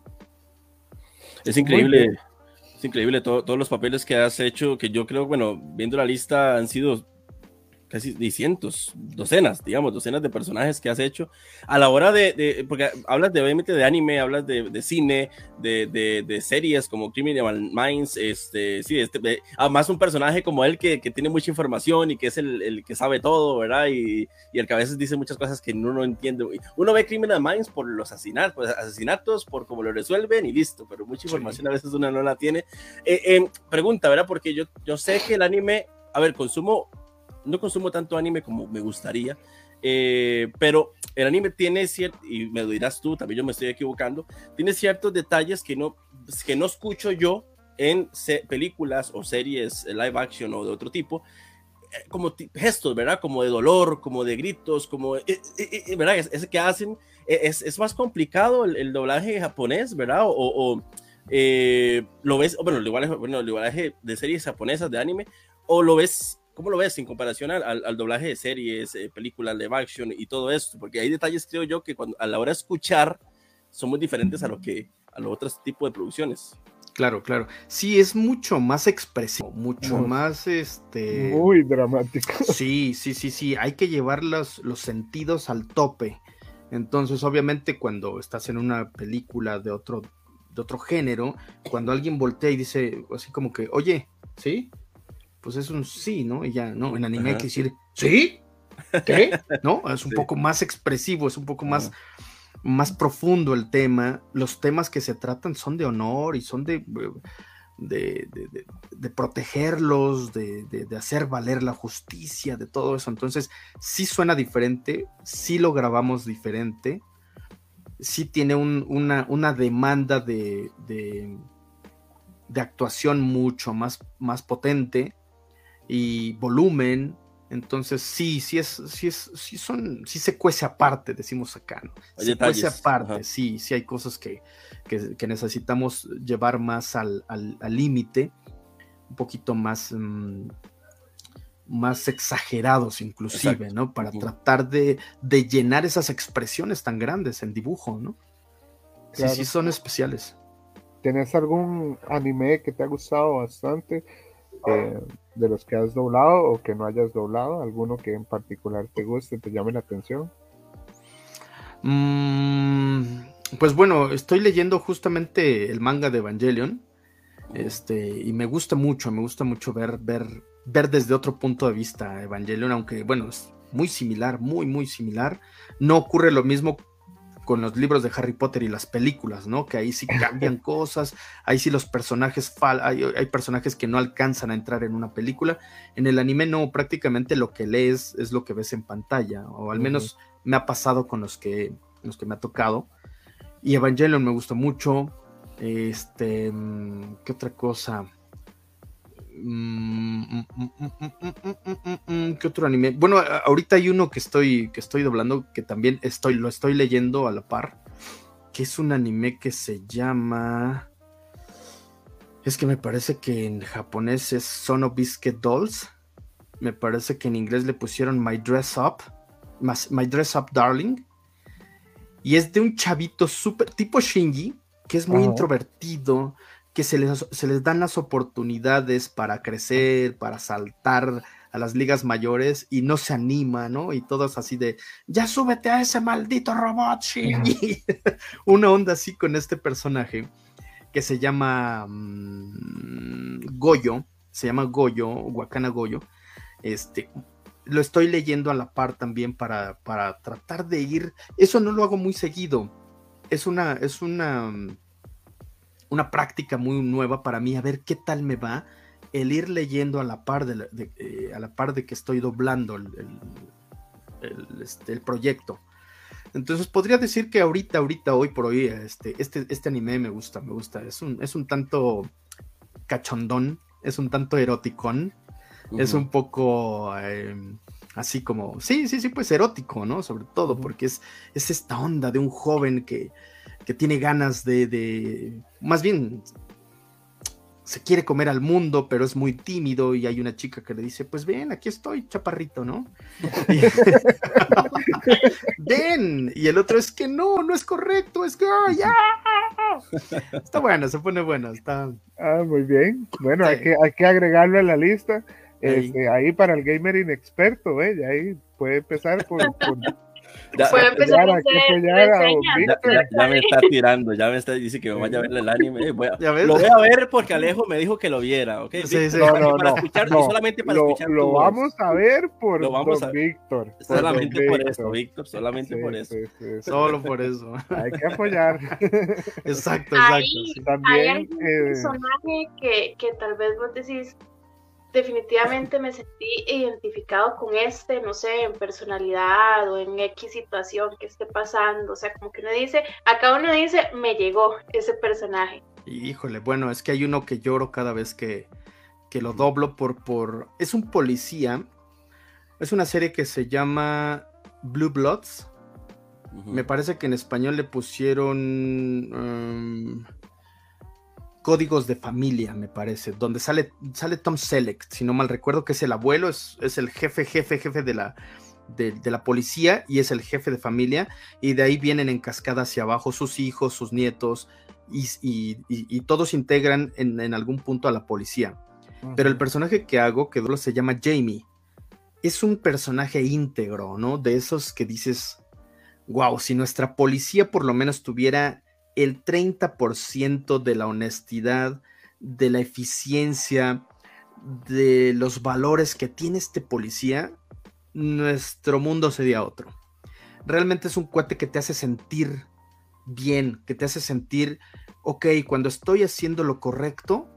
Es increíble, es increíble todo, todos los papeles que has hecho, que yo creo, bueno, viendo la lista han sido casi cientos, docenas, digamos, docenas de personajes que has hecho a la hora de, de porque hablas de, obviamente, de anime, hablas de, de cine, de, de, de series como Criminal Minds, este, sí, este, de, además un personaje como él que, que tiene mucha información y que es el, el que sabe todo, ¿verdad? Y, y el que a veces dice muchas cosas que uno no entiende. Uno ve Criminal Minds por los asesinatos, por asesinatos, por cómo lo resuelven y listo, pero mucha información a veces uno no la tiene. Eh, eh, pregunta, ¿verdad? Porque yo, yo sé que el anime, a ver, consumo no consumo tanto anime como me gustaría, eh, pero el anime tiene cierto, y me lo dirás tú, también yo me estoy equivocando, tiene ciertos detalles que no, que no escucho yo en se, películas o series live action o de otro tipo, eh, como gestos, ¿verdad? Como de dolor, como de gritos, como, eh, eh, eh, ¿verdad? Es, es que hacen, es, es más complicado el, el doblaje japonés, ¿verdad? O, o eh, lo ves, bueno el, doblaje, bueno, el doblaje de series japonesas de anime, o lo ves. ¿Cómo lo ves en comparación al, al, al doblaje de series, eh, películas, live action y todo esto? Porque hay detalles, creo yo, que cuando, a la hora de escuchar son muy diferentes a lo que a los otros tipos de producciones. Claro, claro. Sí, es mucho más expresivo, mucho muy, más este. Muy dramático. Sí, sí, sí, sí. Hay que llevar los, los sentidos al tope. Entonces, obviamente, cuando estás en una película de otro, de otro género, cuando alguien voltea y dice así como que, oye, ¿sí? Pues es un sí, ¿no? Y ya, ¿no? En anime hay que decir, ¿sí? ¿Qué? ¿No? Es un sí. poco más expresivo, es un poco más, más profundo el tema. Los temas que se tratan son de honor y son de, de, de, de, de protegerlos, de, de, de hacer valer la justicia, de todo eso. Entonces, sí suena diferente, sí lo grabamos diferente, sí tiene un, una, una demanda de, de, de actuación mucho más, más potente y volumen. Entonces sí, sí es, sí es, sí son, sí se cuece aparte, decimos acá, ¿no? Se detalles. Cuece aparte, ajá. sí, sí hay cosas que, que, que necesitamos llevar más al límite, un poquito más, mmm, más exagerados inclusive, exacto. ¿no? Para uh-huh. tratar de, de llenar esas expresiones tan grandes en dibujo, ¿no? Claro. Sí, sí son especiales. ¿Tienes algún anime que te ha gustado bastante? Eh, de los que has doblado o que no hayas doblado, alguno que en particular te guste, te llame la atención. Mm, pues bueno, estoy leyendo justamente el manga de Evangelion, este, y me gusta mucho, me gusta mucho ver, ver ver desde otro punto de vista Evangelion, aunque bueno, es muy similar, muy, muy similar. No ocurre lo mismo con los libros de Harry Potter y las películas, ¿no? Que ahí sí cambian cosas, ahí sí los personajes, fal hay, hay personajes que no alcanzan a entrar en una película. En el anime no, prácticamente lo que lees es lo que ves en pantalla, o al menos uh-huh. me ha pasado con los que, los que me ha tocado. Y Evangelion me gusta mucho. Este, ¿qué otra cosa? ¿Qué otro anime? Bueno, ahorita hay uno que estoy, que estoy doblando, que también estoy, lo estoy leyendo a la par, que es un anime que se llama... Es que me parece que en japonés es Son of Biscuit Dolls. Me parece que en inglés le pusieron My Dress Up, My Dress Up Darling. Y es de un chavito súper, tipo Shinji, que es muy uh-huh. introvertido, que se les, se les dan las oportunidades para crecer, para saltar a las ligas mayores y no se anima, ¿no? Y todos así de, ya súbete a ese maldito robot, Shinji. Una onda así con este personaje que se llama um, Goyo, se llama Goyo, Wakana Goyo. Este, lo estoy leyendo a la par también para, para tratar de ir, eso no lo hago muy seguido, es una, es una... una práctica muy nueva para mí, a ver qué tal me va el ir leyendo a la par de, la, de, eh, a la par de que estoy doblando el, el, el, este, el proyecto. Entonces podría decir que ahorita, ahorita, hoy por hoy, este, este, este anime me gusta, me gusta, es un, es un tanto cachondón, es un tanto eroticón, uh-huh. es un poco eh, así como, sí, sí, sí, pues erótico, ¿no? Sobre todo, uh-huh. porque es, es esta onda de un joven que que tiene ganas de, de, más bien, se quiere comer al mundo, pero es muy tímido, y hay una chica que le dice, pues ven, aquí estoy, chaparrito, ¿no? Y, ven, y el otro es que no, no es correcto, es que, oh, ya. Está bueno, se pone bueno, está... Ah, muy bien, bueno, sí. hay, que, hay que agregarlo a la lista, ahí, este, ahí para el gamer inexperto, ¿eh? Y ahí puede empezar por... por... Ya, Puedo empezar a hacer ya, ya, ya me está tirando, ya me está dice que me vaya a ver el anime. Voy a, lo voy a ver porque Alejo me dijo que lo viera, ¿ok? Sí, sí. No, no, para no, escuchar, no, solamente para lo, escuchar lo vamos voz. a ver por lo vamos don a... Víctor. Por solamente don por Víctor. eso, Víctor, solamente sí, por eso. Sí, sí, sí, Solo por eso. Hay que apoyar. Exacto, exacto. Ahí, sí. También, hay algún eh... personaje que, que tal vez vos decís, definitivamente me sentí identificado con este, no sé, en personalidad o en X situación que esté pasando, o sea, como que uno dice, acá uno dice, me llegó ese personaje. Híjole, bueno, es que hay uno que lloro cada vez que, que lo doblo por, por, es un policía, es una serie que se llama Blue Bloods, uh-huh. me parece que en español le pusieron... Um, Códigos de Familia, me parece, donde sale, sale Tom Selleck, si no mal recuerdo, que es el abuelo, es, es el jefe, jefe, jefe de la, de, de la policía, y es el jefe de familia, y de ahí vienen en cascada hacia abajo sus hijos, sus nietos, y, y, y, y todos integran en, en algún punto a la policía. Uh-huh. Pero el personaje que hago, que se llama Jamie, es un personaje íntegro, ¿no? De esos que dices, wow, si nuestra policía por lo menos tuviera el treinta por ciento de la honestidad, de la eficiencia, de los valores que tiene este policía, nuestro mundo sería otro. Realmente es un cuate que te hace sentir bien, que te hace sentir, ok, cuando estoy haciendo lo correcto,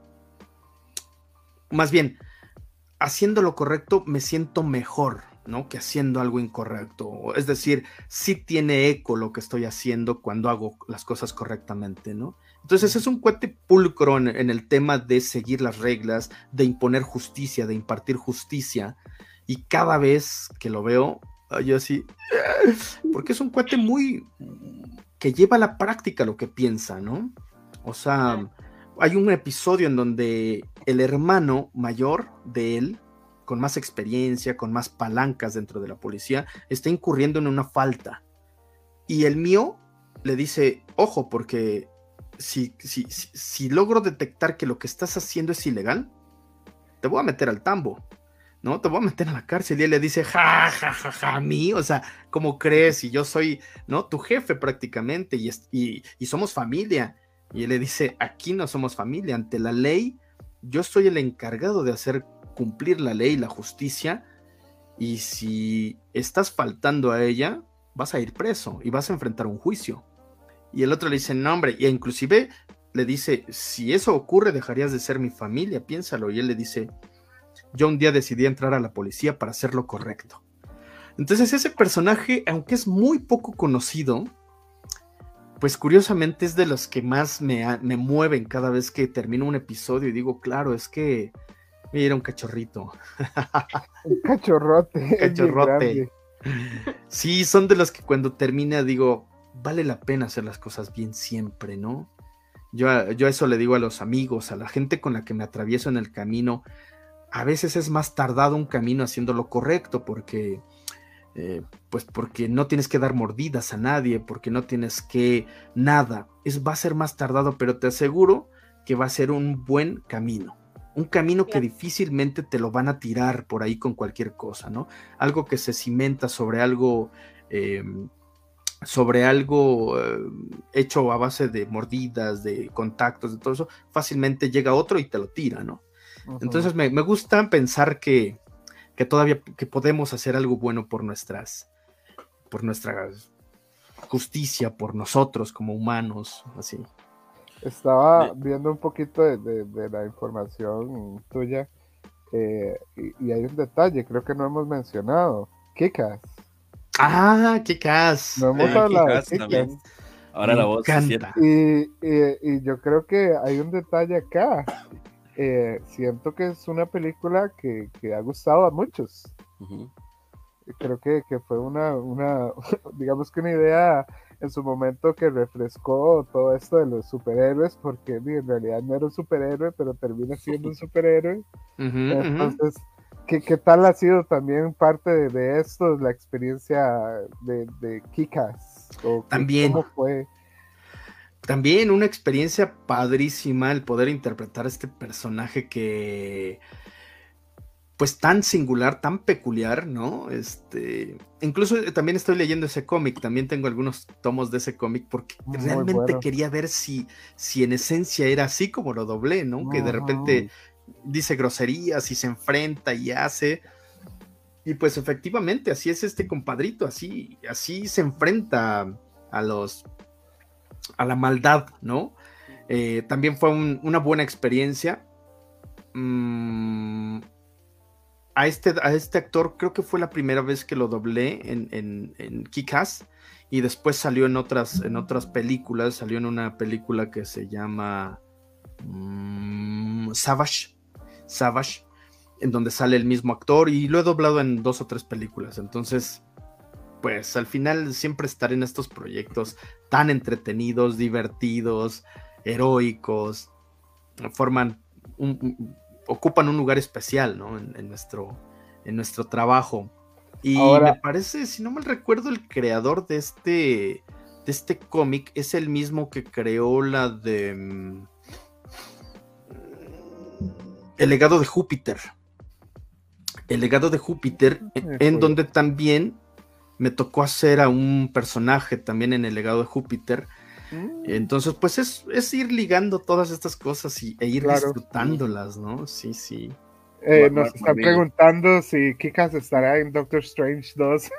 más bien, haciendo lo correcto me siento mejor, ¿no? Que haciendo algo incorrecto, es decir, sí tiene eco lo que estoy haciendo cuando hago las cosas correctamente, ¿no? Entonces es un cuate pulcro en, en el tema de seguir las reglas, de imponer justicia, de impartir justicia, y cada vez que lo veo, yo así, porque es un cuate muy, que lleva a la práctica lo que piensa, ¿no? O sea, hay un episodio en donde el hermano mayor de él, con más experiencia, con más palancas dentro de la policía, está incurriendo en una falta. Y el mío le dice, ojo, porque si, si, si, si logro detectar que lo que estás haciendo es ilegal, te voy a meter al tambo, ¿no? Te voy a meter a la cárcel. Y él le dice, ja, ja, ja, ja, a mí, o sea, ¿cómo crees? Y yo soy, ¿no? Tu jefe prácticamente, y, y, y somos familia. Y él le dice, aquí no somos familia, ante la ley, yo soy el encargado de hacer cumplir la ley, la justicia, y si estás faltando a ella, vas a ir preso y vas a enfrentar un juicio. Y el otro le dice, no hombre, y inclusive le dice, si eso ocurre dejarías de ser mi familia, piénsalo. Y él le dice, yo un día decidí entrar a la policía para hacer lo correcto. Entonces ese personaje, aunque es muy poco conocido, pues curiosamente es de los que más me, me mueven cada vez que termino un episodio y digo, claro, es que era un cachorrito. Un cachorrote. Un cachorrote. Sí, son de los que cuando termina digo, vale la pena hacer las cosas bien siempre, ¿no? Yo, yo eso le digo a los amigos, a la gente con la que me atravieso en el camino. A veces es más tardado un camino haciendo lo correcto porque... Eh, pues porque no tienes que dar mordidas a nadie, porque no tienes que nada, es, va a ser más tardado, pero te aseguro que va a ser un buen camino, un camino que difícilmente te lo van a tirar por ahí con cualquier cosa, ¿no? Algo que se cimenta sobre algo, eh, sobre algo eh, hecho a base de mordidas, de contactos, de todo eso, fácilmente llega otro y te lo tira, ¿no? Uh-huh. Entonces me, me gusta pensar que que todavía que podemos hacer algo bueno por nuestras, por nuestra justicia, por nosotros como humanos, así. Estaba viendo un poquito de, de, de la información tuya eh, y, y hay un detalle, creo que no hemos mencionado, Kick-Ass. Ah, Kick-Ass. No hemos ah, hablado Kick-Ass de Kick-Ass. Ahora Me la voz encanta. Y, y, y yo creo que hay un detalle acá. Eh, siento que es una película que, que ha gustado a muchos. Uh-huh. Creo que, que fue una, una, digamos que una idea en su momento que refrescó todo esto de los superhéroes, porque en realidad no era un superhéroe, pero termina siendo un superhéroe. Uh-huh, Entonces, uh-huh. ¿qué, ¿qué tal ha sido también parte de, de esto, la experiencia de, de Kick-Ass? También. ¿Cómo fue? También una experiencia padrísima el poder interpretar a este personaje que, pues tan singular, tan peculiar, ¿no? Este, incluso también estoy leyendo ese cómic, también tengo algunos tomos de ese cómic porque Muy realmente bueno. quería ver si, si en esencia era así como lo doblé, ¿no? Uh-huh. Que de repente dice groserías y se enfrenta y hace, y pues efectivamente así es este compadrito, así, así se enfrenta a los... a la maldad, ¿no? Eh, también fue un, una buena experiencia. Mm, a, este, a este actor creo que fue la primera vez que lo doblé en, en, en Kick-Ass y después salió en otras, en otras películas, salió en una película que se llama mm, Savage, Savage, en donde sale el mismo actor y lo he doblado en dos o tres películas, entonces... pues al final siempre estar en estos proyectos tan entretenidos, divertidos, heroicos, forman un, un, ocupan un lugar especial, ¿no? En, en, nuestro, en nuestro trabajo. Y Ahora, me parece, si no mal recuerdo, el creador de este, de este cómic es el mismo que creó la de um, El legado de Júpiter. El legado de Júpiter, en, en donde también me tocó hacer a un personaje también en El legado de Júpiter. Mm. Entonces, pues es, es ir ligando todas estas cosas y, e ir claro. disfrutándolas, ¿no? Sí, sí. Eh, nos están preguntando si Kick-Ass estará en Doctor Strange dos.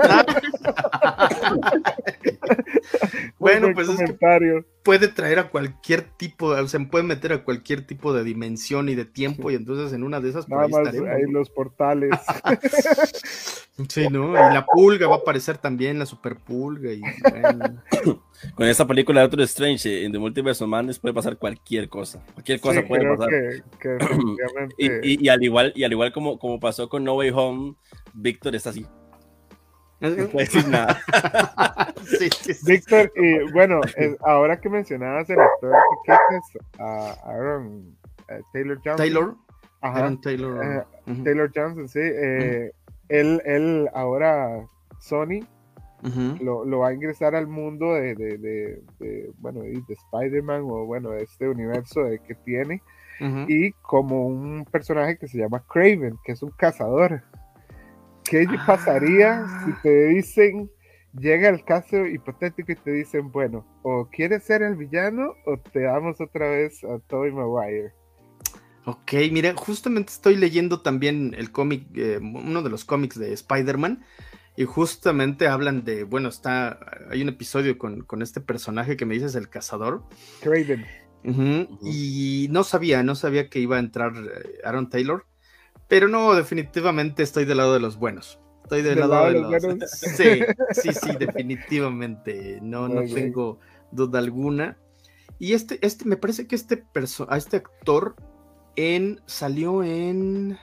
Bueno, pues comentario. Es que puede traer a cualquier tipo, o sea, puede meter a cualquier tipo de dimensión y de tiempo, sí. Y entonces en una de esas nada por ahí más estaremos, ahí ¿no? Los portales. Sí, ¿no? Y la pulga va a aparecer también, la super pulga. Y, bueno. Con esta película de Doctor Strange en The Multiverse of Madness puede pasar cualquier cosa. Cualquier cosa sí, puede creo pasar. Que, que definitivamente... y, y, y al igual, y al igual como, como pasó con No Way Home, Víctor está así. No puede decir nada. Sí, sí, sí. Víctor, y bueno, eh, ahora que mencionabas el actor que es uh, Aaron uh, Taylor Johnson. Taylor. Ajá. Aaron Taylor. Uh, uh-huh. Taylor Johnson, sí. Eh, uh-huh. él, él ahora, Sony, uh-huh. lo, lo va a ingresar al mundo de, de, de, de bueno, de Spider-Man o bueno, de este universo de, que tiene. Uh-huh. Y como un personaje que se llama Kraven, que es un cazador. ¿Qué ah. pasaría si te dicen, llega el caso hipotético y te dicen, bueno, o quieres ser el villano o te damos otra vez a Tobey Maguire? Ok, mira, justamente estoy leyendo también el cómic, eh, uno de los cómics de Spider-Man, y justamente hablan de, bueno, está, hay un episodio con, con este personaje que me dices, el cazador. Kraven. Uh-huh, uh-huh. Y no sabía, no sabía que iba a entrar Aaron Taylor, pero no, definitivamente estoy del lado de los buenos. Estoy del, del lado, lado de los, de los... Sí, sí, sí, definitivamente, no, no tengo duda alguna. Y este, este, me parece que este, perso- a este actor en, salió en...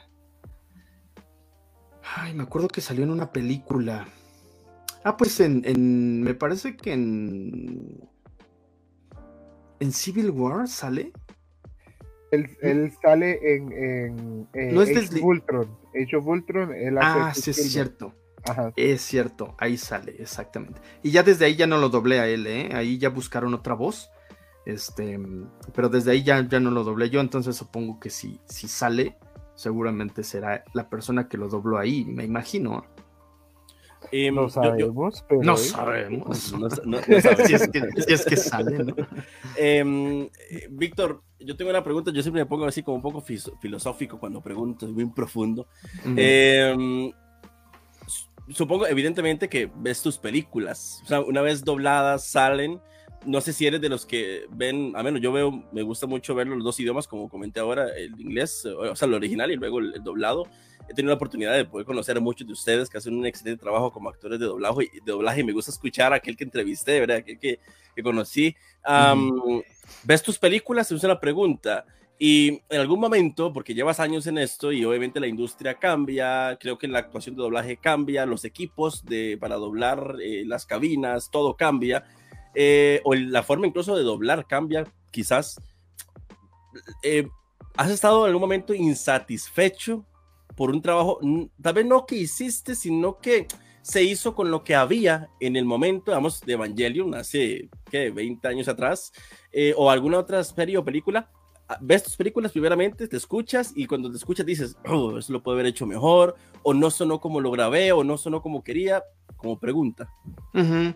Ay, me acuerdo que salió en una película. Ah, pues en, en me parece que en... ¿En Civil War sale? Él, él sale en, en, en no es Age desli... of Ultron. Age of Ultron, él hace Ah, sí, es filme. cierto. Ajá. Es cierto, ahí sale, exactamente. Y ya desde ahí ya no lo doblé a él, ¿eh? Ahí ya buscaron otra voz. Este, pero desde ahí ya, ya no lo doblé yo, entonces supongo que si, si sale, seguramente será la persona que lo dobló ahí, me imagino. Eh, no sabemos, yo, yo, pero... No sabemos. No, no, no sabemos. si, es que, si es que sale, ¿no? Eh, Víctor, yo tengo una pregunta, yo siempre me pongo así como un poco filosófico cuando pregunto, es muy profundo. Uh-huh. Eh, supongo, evidentemente, que ves tus películas, o sea, una vez dobladas salen. No sé si eres de los que ven, a menos yo veo, me gusta mucho ver los dos idiomas, como comenté ahora, el inglés, o sea, el original y luego el, el doblado. He tenido la oportunidad de poder conocer a muchos de ustedes que hacen un excelente trabajo como actores de doblaje, de doblaje y me gusta escuchar a aquel que entrevisté, ¿verdad? Aquel que, que conocí. Um, uh-huh. ¿Ves tus películas? Es una pregunta. Y en algún momento, porque llevas años en esto y obviamente la industria cambia, creo que la actuación de doblaje cambia, los equipos de, para doblar, eh, las cabinas, todo cambia. Eh, o la forma incluso de doblar cambia, quizás. Eh, ¿Has estado en algún momento insatisfecho por un trabajo, tal vez no que hiciste, sino que se hizo con lo que había en el momento, digamos, de Evangelion, hace, ¿qué?, veinte años atrás, eh, o alguna otra serie o película? Ves tus películas primeramente, te escuchas, y cuando te escuchas dices, oh, eso lo puedo haber hecho mejor, o no sonó como lo grabé, o no sonó como quería, como pregunta. Uh-huh.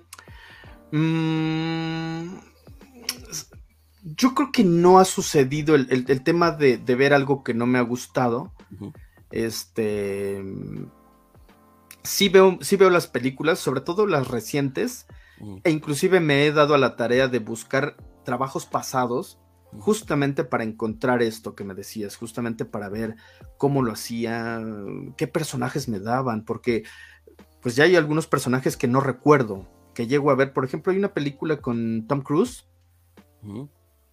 Mm, yo creo que no ha sucedido el, el, el tema de, de ver algo que no me ha gustado. Uh-huh. Este sí veo, sí veo las películas, sobre todo las recientes, uh-huh. e inclusive me he dado a la tarea de buscar trabajos pasados, uh-huh. justamente para encontrar esto que me decías, justamente para ver cómo lo hacía, qué personajes me daban, porque pues ya hay algunos personajes que no recuerdo, que llego a ver. Por ejemplo, hay una película con Tom Cruise. Uh-huh.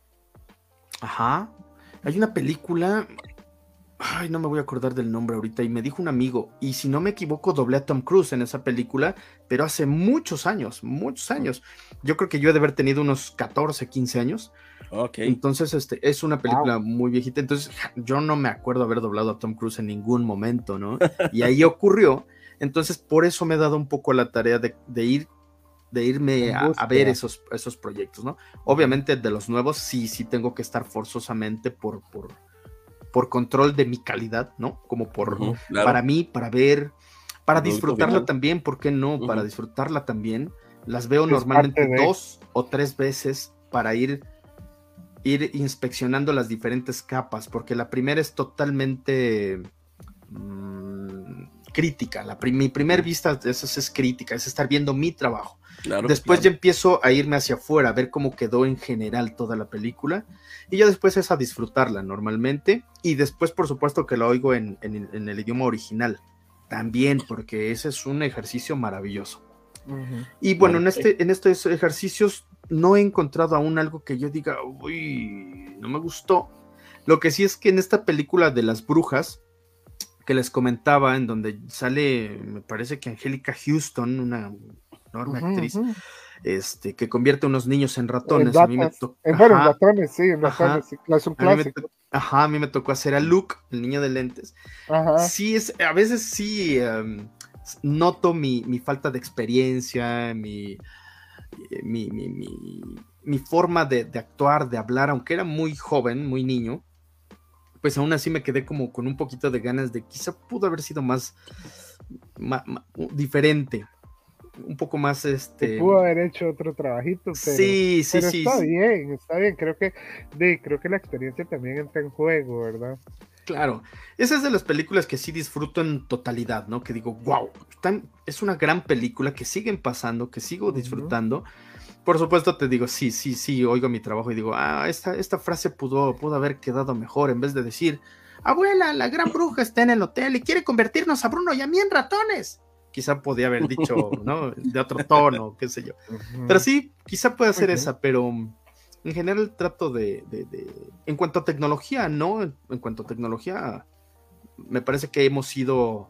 Ajá. Hay una película... Ay, no me voy a acordar del nombre ahorita. Y me dijo un amigo, y si no me equivoco, doblé a Tom Cruise en esa película, pero hace muchos años, muchos años. Yo creo que yo he de haber tenido unos catorce, quince años. Okay. Entonces, este, es una película wow. muy viejita. Entonces, yo no me acuerdo haber doblado a Tom Cruise en ningún momento, ¿no? Y ahí ocurrió. Entonces, por eso me he dado un poco la tarea de, de ir de irme a, a ver esos, esos proyectos, ¿no? Obviamente de los nuevos sí, sí tengo que estar forzosamente por, por, por control de mi calidad, ¿no? Como por, uh-huh, claro. para mí, para ver, para uh-huh, disfrutarla uh-huh. también, ¿por qué no? Uh-huh. Para disfrutarla también, las veo normalmente de... dos o tres veces para ir, ir inspeccionando las diferentes capas, porque la primera es totalmente... Mmm, crítica, la prim- mi primer vista de eso es crítica, es estar viendo mi trabajo. Claro, después claro. ya empiezo a irme hacia afuera, a ver cómo quedó en general toda la película, y ya después es a disfrutarla normalmente, y después por supuesto que la oigo en, en, en el idioma original, también, porque ese es un ejercicio maravilloso. Uh-huh. Y bueno, en, este, en estos ejercicios no he encontrado aún algo que yo diga, uy, no me gustó. Lo que sí es que en esta película de las brujas, que les comentaba, en donde sale, me parece que Angélica Houston, una enorme uh-huh, actriz, uh-huh. este, que convierte a unos niños en ratones. En a mí me tocó. En bueno, ratones, sí, en ratones, sí, es un clásico. To- ajá, a mí me tocó hacer a Luke, el niño de lentes. Ajá. Sí, es, a veces sí um, noto mi, mi falta de experiencia, mi, mi, mi, mi, mi forma de, de actuar, de hablar, aunque era muy joven, muy niño. Pues aún así me quedé como con un poquito de ganas de quizá pudo haber sido más, más, más diferente. un poco más este. Se pudo haber hecho otro trabajito, pero, sí, sí, pero sí, está sí. bien, está bien. Creo que, de, creo que la experiencia también entra en juego, ¿verdad? Claro, esa es de las películas que sí disfruto en totalidad, ¿no? Que digo, wow, tan, es una gran película que siguen pasando, que sigo disfrutando. Uh-huh. Por supuesto te digo, sí, sí, sí, oigo mi trabajo y digo, ah, esta, esta frase pudo, pudo haber quedado mejor, en vez de decir, abuela, la gran bruja está en el hotel y quiere convertirnos a Bruno y a mí en ratones. Quizá podía haber dicho, ¿no? De otro tono, qué sé yo. Uh-huh. Pero sí, quizá puede ser okay. esa, pero en general trato de, de, de... En cuanto a tecnología, ¿no? En, en cuanto a tecnología, me parece que hemos ido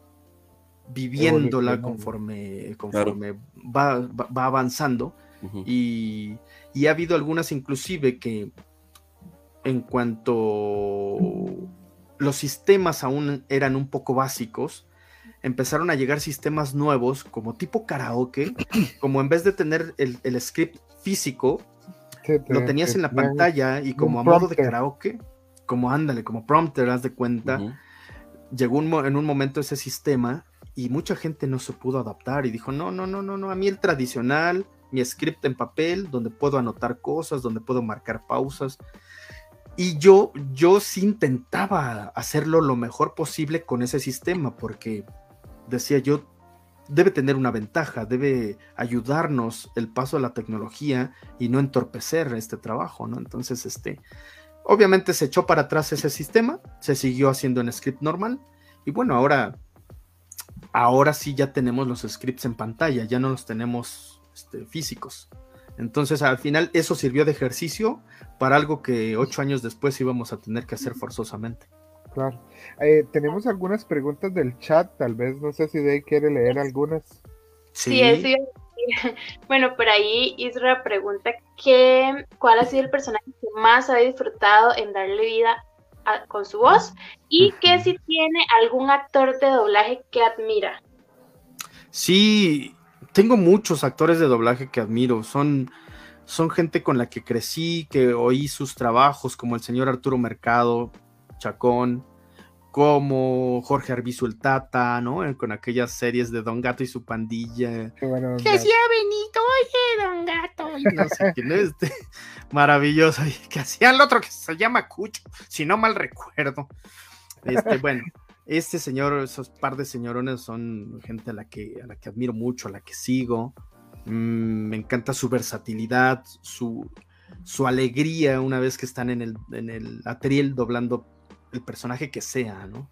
viviéndola conforme, conforme claro. va, va, va avanzando. Uh-huh. y, y ha habido algunas inclusive que en cuanto los sistemas aún eran un poco básicos, empezaron a llegar sistemas nuevos como tipo karaoke, como en vez de tener el, el script físico, sí, te, lo tenías te, en la te, pantalla y como a modo de karaoke, como ándale, como prompter, haz de cuenta. Uh-huh. Llegó un, en un momento ese sistema y mucha gente no se pudo adaptar y dijo, no, no, no, no, no, a mí el tradicional, mi script en papel, donde puedo anotar cosas, donde puedo marcar pausas. Y yo, yo sí intentaba hacerlo lo mejor posible con ese sistema, porque decía yo, debe tener una ventaja, debe ayudarnos el paso a la tecnología y no entorpecer este trabajo, ¿no? Entonces, este, obviamente se echó para atrás ese sistema, se siguió haciendo en script normal, y bueno, ahora, ahora sí ya tenemos los scripts en pantalla, ya no los tenemos este, físicos. Entonces, al final, eso sirvió de ejercicio para algo que ocho años después íbamos a tener que hacer forzosamente. Claro. Eh, tenemos algunas preguntas del chat, tal vez, no sé si Day quiere leer algunas. Sí, sí. Bueno, por ahí Isra pregunta que, ¿cuál ha sido el personaje que más ha disfrutado en darle vida a, con su voz? Y uh-huh. que si tiene algún actor de doblaje que admira. Sí, tengo muchos actores de doblaje que admiro, son, son gente con la que crecí, que oí sus trabajos, como el señor Arturo Mercado, Chacón, como Jorge Arbizu el Tata, ¿no? Con aquellas series de Don Gato y su pandilla. Qué bueno, que hacía Benito, oye, Don Gato, y no sé quién es este, maravilloso, y que hacía el otro que se llama Cucho, si no mal recuerdo. Este, bueno, este señor, esos par de señorones son gente a la que, a la que admiro mucho, a la que sigo. Mm, me encanta su versatilidad, su, su alegría una vez que están en el, en el atril doblando el personaje que sea, ¿no?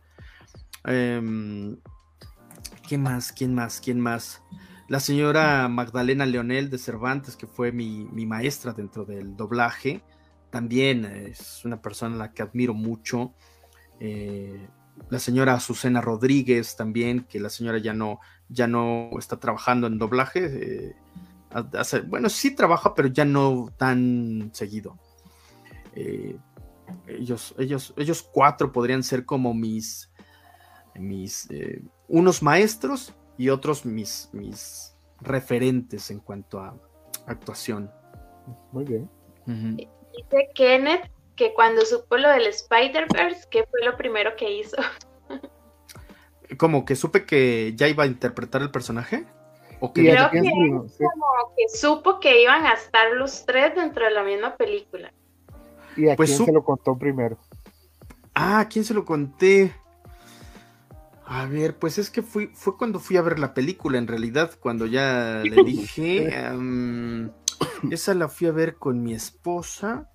Um, ¿Quién más? ¿Quién más? ¿Quién más? La señora Magdalena Leonel de Cervantes, que fue mi, mi maestra dentro del doblaje, también es una persona a la que admiro mucho. Eh, la señora Azucena Rodríguez también, que la señora ya no, ya no está trabajando en doblaje. Eh, hace, bueno, sí trabaja, pero ya no tan seguido. Eh, Ellos, ellos, ellos cuatro podrían ser como mis, mis eh, unos maestros y otros mis, mis referentes en cuanto a actuación. Muy bien. Uh-huh. Dice Kenneth que cuando supo lo del Spider-Verse, ¿qué fue lo primero que hizo? ¿Cómo? ¿Que supe que ya iba a interpretar el personaje? ¿O que Creo que es como que supo que iban a estar los tres dentro de la misma película. ¿Y a pues quién su... se lo contó primero? Ah, ¿a quién se lo conté? A ver, pues es que fui, fue cuando fui a ver la película, en realidad, cuando ya le dije, um, esa la fui a ver con mi esposa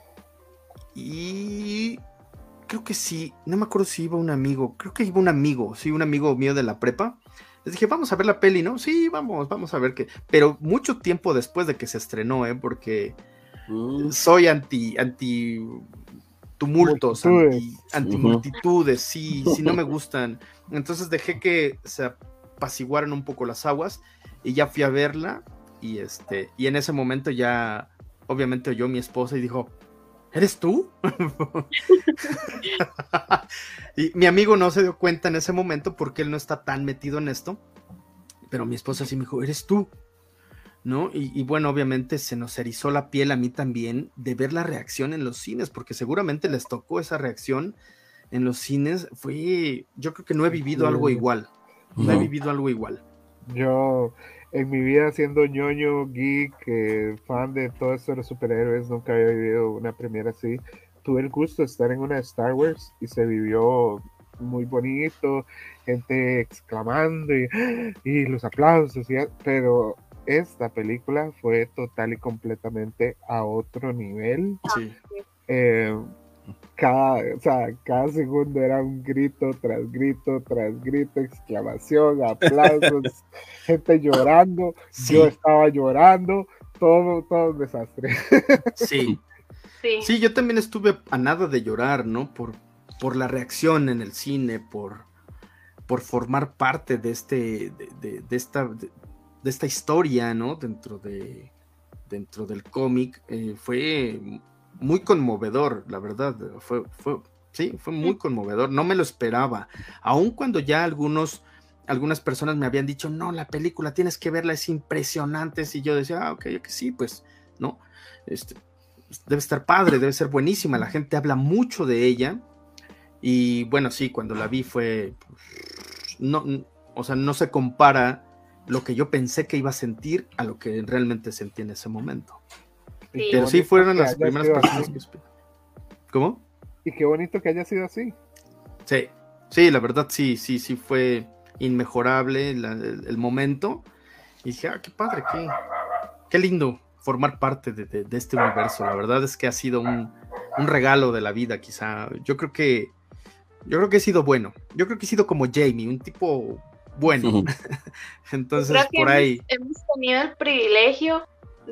y creo que sí, no me acuerdo si iba un amigo, creo que iba un amigo, sí, un amigo mío de la prepa. Les dije, vamos a ver la peli, ¿no? Sí, vamos, vamos a ver qué. Pero mucho tiempo después de que se estrenó, ¿eh? Porque mm. soy anti, anti tumultos, anti, anti multitudes, sí, sí no me gustan. Entonces dejé que se apaciguaran un poco las aguas y ya fui a verla y este, y en ese momento ya, obviamente oyó mi esposa y dijo, ¿eres tú? Y mi amigo no se dio cuenta en ese momento porque él no está tan metido en esto, pero mi esposa sí me dijo, ¿eres tú? ¿No? Y, y bueno, obviamente se nos erizó la piel a mí también de ver la reacción en los cines, porque seguramente les tocó esa reacción en los cines. Fue, yo creo que no he vivido sí. algo igual, no, no he vivido algo igual. Yo, en mi vida siendo ñoño, geek, eh, fan de todo esto de los superhéroes, nunca había vivido una premiere así. Tuve el gusto de estar en una de Star Wars y se vivió muy bonito, gente exclamando y, y los aplausos, y, pero esta película fue total y completamente a otro nivel. Sí. Eh, cada, o sea, cada segundo era un grito tras grito tras grito, exclamación, aplausos, gente llorando, sí. Yo estaba llorando, todo, todo un desastre. Sí. sí, sí, yo también estuve a nada de llorar, ¿no? Por, por la reacción en el cine, por, por formar parte de este, de, de, de esta, de, de esta historia, ¿no? Dentro de, dentro del cómic, eh, fue muy conmovedor, la verdad, fue, fue, sí, fue muy conmovedor, no me lo esperaba, aun cuando ya algunos, algunas personas me habían dicho, no, la película tienes que verla, es impresionante, y yo decía, ah, ok, ok, sí, pues, no, este, debe estar padre, debe ser buenísima, la gente habla mucho de ella, y bueno, sí, cuando la vi fue, no, o sea, no se compara lo que yo pensé que iba a sentir a lo que realmente sentí en ese momento. Sí. Pero sí fueron las primeras personas que... ¿Cómo? Y qué bonito que haya sido así. Sí, sí, la verdad sí, sí, sí fue inmejorable la, el, el momento. Y dije, ah, qué padre, qué, qué lindo formar parte de, de, de este universo. La verdad es que ha sido un, un regalo de la vida, quizá. Yo creo que yo creo que he sido bueno. Yo creo que he sido como Jamie, un tipo bueno. Uh-huh. Entonces, por hemos, ahí. Hemos tenido el privilegio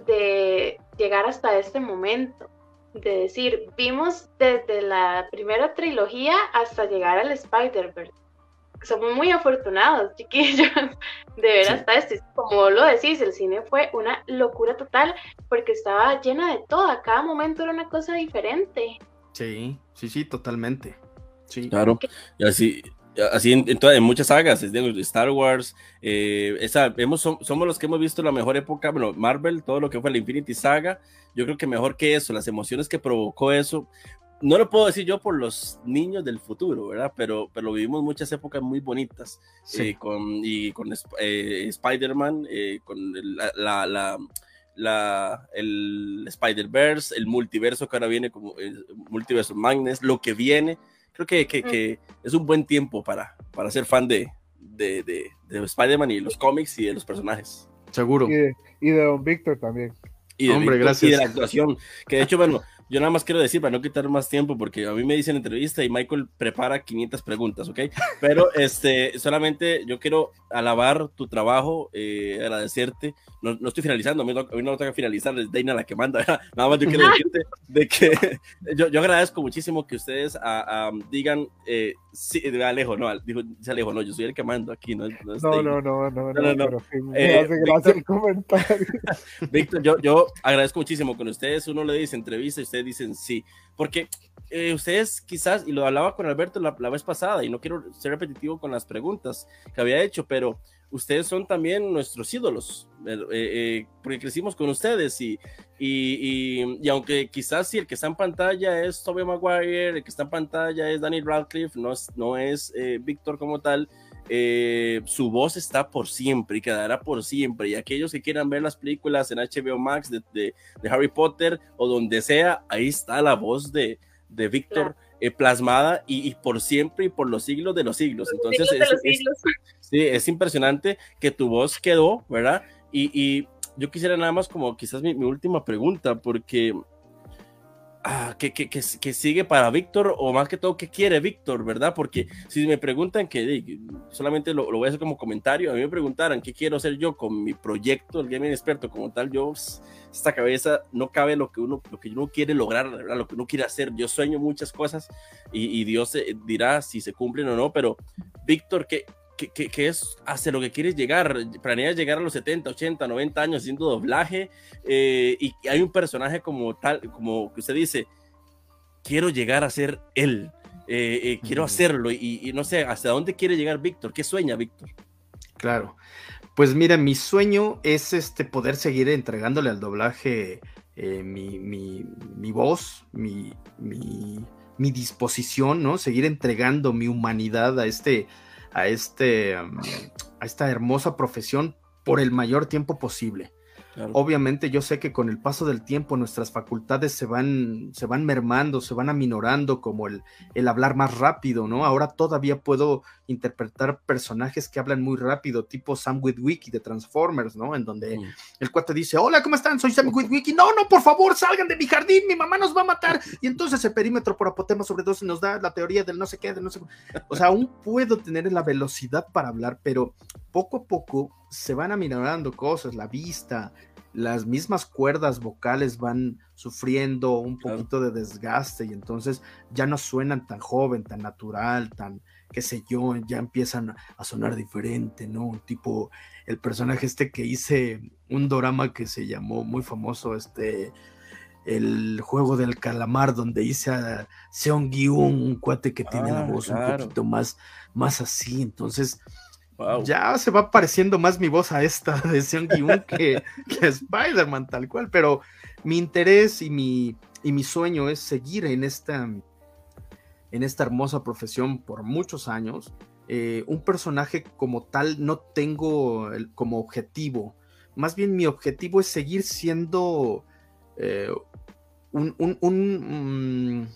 de llegar hasta este momento, de decir, vimos desde la primera trilogía hasta llegar al Spider-Verse. Somos muy afortunados, chiquillos, de ver sí. hasta este. Como lo decís, el cine fue una locura total porque estaba llena de todo, a cada momento era una cosa diferente. Sí, sí, sí, totalmente. Sí. Claro, y así... Así en, en, toda, en muchas sagas, es de Star Wars, eh, esa, hemos, somos los que hemos visto la mejor época, bueno, Marvel, todo lo que fue la Infinity Saga, yo creo que mejor que eso, las emociones que provocó eso, no lo puedo decir yo por los niños del futuro, ¿verdad? Pero, pero vivimos muchas épocas muy bonitas, sí. eh, con, y con eh, Spider-Man, eh, con la, la, la, la el Spider-Verse, el multiverso que ahora viene como el multiverso Magnus, lo que viene. Creo que, que, que es un buen tiempo para, para ser fan de, de, de, de Spider-Man y los cómics y de los personajes. Seguro. Y de, y de Don Víctor también. Y de, Hombre, Víctor, gracias. Y de la actuación. Que de hecho, bueno, yo nada más quiero decir, para no quitar más tiempo, porque a mí me dicen entrevista y Michael prepara quinientas preguntas, ¿ok? Pero este, solamente yo quiero alabar tu trabajo, eh, agradecerte. No, no estoy finalizando, a mí no, a mí no me toca finalizar, es Dana la que manda, ¿verdad? Nada más yo quiero decirte de que yo, yo agradezco muchísimo que ustedes a, a, digan, eh, sí, Alejo, no, dijo, dice Alejo, no, yo soy el que mando aquí, no, no, no, no, no, no, no, no, no, pero sí, me eh, hace gracia el comentario. Víctor, yo, yo agradezco muchísimo con ustedes, uno le dice entrevista y ustedes dicen sí, porque eh, ustedes quizás, y lo hablaba con Alberto la, la vez pasada, y no quiero ser repetitivo con las preguntas que había hecho, pero ustedes son también nuestros ídolos, eh, eh, porque crecimos con ustedes y, y, y, y aunque quizás si el que está en pantalla es Tobey Maguire, el que está en pantalla es Daniel Radcliffe, no es, no es eh, Víctor como tal, eh, su voz está por siempre y quedará por siempre, y aquellos que quieran ver las películas en H B O Max de, de, de Harry Potter o donde sea, ahí está la voz de, de Víctor. Claro. Eh, plasmada y, y por siempre y por los siglos de los siglos. Entonces siglos de es, los siglos. Es, sí, es impresionante que tu voz quedó, ¿verdad? Y, y yo quisiera nada más como quizás mi, mi última pregunta, porque ah, ¿qué, qué, qué, qué sigue para Víctor? O más que todo, ¿qué quiere Víctor, verdad? Porque si me preguntan, que solamente lo, lo voy a hacer como comentario, a mí me preguntaran qué quiero hacer yo con mi proyecto, el Gaming Experto como tal, yo, esta cabeza no cabe lo que uno, lo que uno quiere lograr, ¿verdad? Lo que uno quiere hacer. Yo sueño muchas cosas y, y Dios dirá si se cumplen o no, pero Víctor, ¿qué, qué, qué, qué es hacia lo que quieres llegar? ¿Planeas llegar a los setenta, ochenta, noventa años haciendo doblaje? Eh, y hay un personaje como tal, como que usted dice, quiero llegar a ser él, eh, eh, quiero uh-huh. hacerlo, y, y no sé, ¿hasta dónde quiere llegar Víctor? ¿Qué sueña Víctor? Claro, pues mira, mi sueño es este, poder seguir entregándole al doblaje eh, mi, mi, mi voz, mi, mi, mi disposición, ¿no? Seguir entregando mi humanidad a este, a este, um, a esta hermosa profesión por el mayor tiempo posible. Claro. Obviamente yo sé que con el paso del tiempo nuestras facultades se van, se van mermando, se van aminorando, como el, el hablar más rápido, ¿no? Ahora todavía puedo interpretar personajes que hablan muy rápido, tipo Sam Witwicky de Transformers, ¿no? En donde mm. el cuate dice, hola, ¿cómo están? Soy Sam Witwicky. No, no, por favor, salgan de mi jardín, mi mamá nos va a matar. Y entonces el perímetro por apotema sobre dos nos da la teoría del no sé qué, del no sé qué. O sea, aún puedo tener la velocidad para hablar, pero poco a poco se van aminorando cosas, la vista, las mismas cuerdas vocales van sufriendo un poquito de desgaste y entonces ya no suenan tan joven, tan natural, tan, qué sé yo, ya empiezan a sonar diferente, ¿no? Tipo el personaje este que hice un dorama que se llamó muy famoso, este, el juego del calamar, donde hice a Seong Gi-un, un cuate que tiene ah, la voz claro. un poquito más, más así, entonces... Wow. Ya se va pareciendo más mi voz a esta de Seong Gi-un que, que Spider-Man tal cual, pero mi interés y mi, y mi sueño es seguir en esta, en esta hermosa profesión por muchos años. Eh, un personaje como tal no tengo el, como objetivo, más bien mi objetivo es seguir siendo eh, un, un, un, un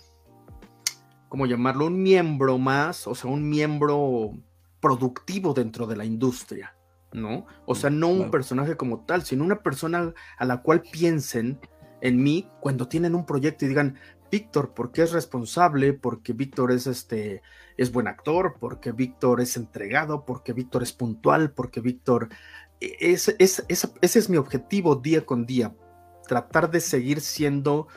¿cómo llamarlo? Un miembro más, o sea, un miembro productivo dentro de la industria, ¿no? O sea, no un claro. personaje como tal, sino una persona a la cual piensen en mí cuando tienen un proyecto y digan, Víctor, porque es responsable, porque Víctor es este, es buen actor, porque Víctor es entregado, porque Víctor es puntual, porque Víctor es, es, es, ese es mi objetivo día con día, tratar de seguir siendo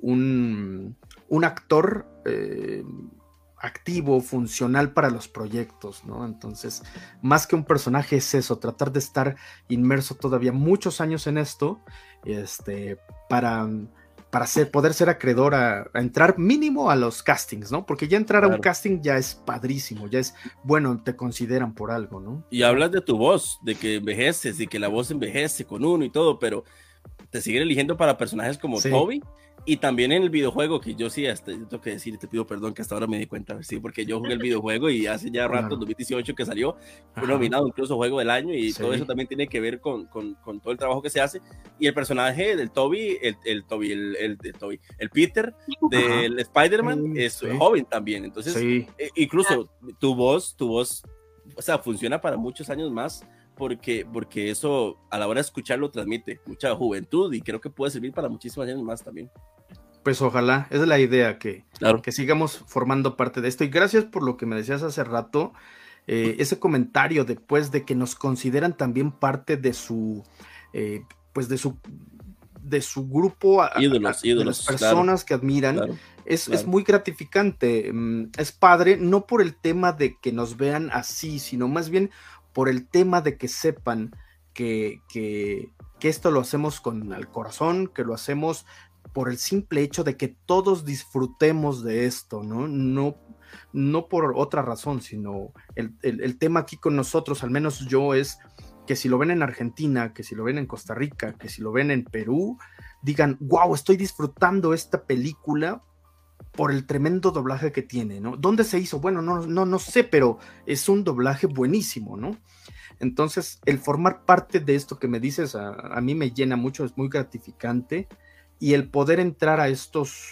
un, un actor eh, activo, funcional para los proyectos, ¿no? Entonces, más que un personaje es eso, tratar de estar inmerso todavía muchos años en esto, este, para, para ser, poder ser acreedor a, a entrar mínimo a los castings, ¿no? Porque ya entrar claro. a un casting ya es padrísimo, ya es, bueno, te consideran por algo, ¿no? Y hablas de tu voz, de que envejeces y que la voz envejece con uno y todo, pero te siguen eligiendo para personajes como sí. Toby. Y también en el videojuego, que yo sí, hasta, yo tengo que decir, te pido perdón que hasta ahora me di cuenta, sí, porque yo jugué el videojuego y hace ya rato, claro. dos mil dieciocho que salió, fue nominado incluso Juego del Año y sí. todo eso también tiene que ver con, con, con todo el trabajo que se hace. Y el personaje del Toby, el, el Toby, el, el, el Toby, el Peter del Spider-Man es sí. joven también, entonces sí. eh, incluso tu voz, tu voz, o sea, funciona para muchos años más. Porque, porque eso a la hora de escucharlo transmite mucha juventud y creo que puede servir para muchísimos años más también. Pues ojalá, esa es la idea, que, claro. que sigamos formando parte de esto. Y gracias por lo que me decías hace rato, eh, ese comentario después de que nos consideran también parte de su, eh, pues de su, de su grupo, ídolos, a, ídolos, de las personas claro, que admiran. Claro, es, claro. es muy gratificante, es padre, no por el tema de que nos vean así, sino más bien por el tema de que sepan que, que, que esto lo hacemos con el corazón, que lo hacemos por el simple hecho de que todos disfrutemos de esto, ¿no? No, no por otra razón, sino el, el, el tema aquí con nosotros, al menos yo, es que si lo ven en Argentina, que si lo ven en Costa Rica, que si lo ven en Perú, digan, wow, estoy disfrutando esta película por el tremendo doblaje que tiene, ¿no? ¿Dónde se hizo? Bueno, no, no, no sé, pero es un doblaje buenísimo, ¿no? Entonces, el formar parte de esto que me dices, a, a mí me llena mucho, es muy gratificante, y el poder entrar a estos,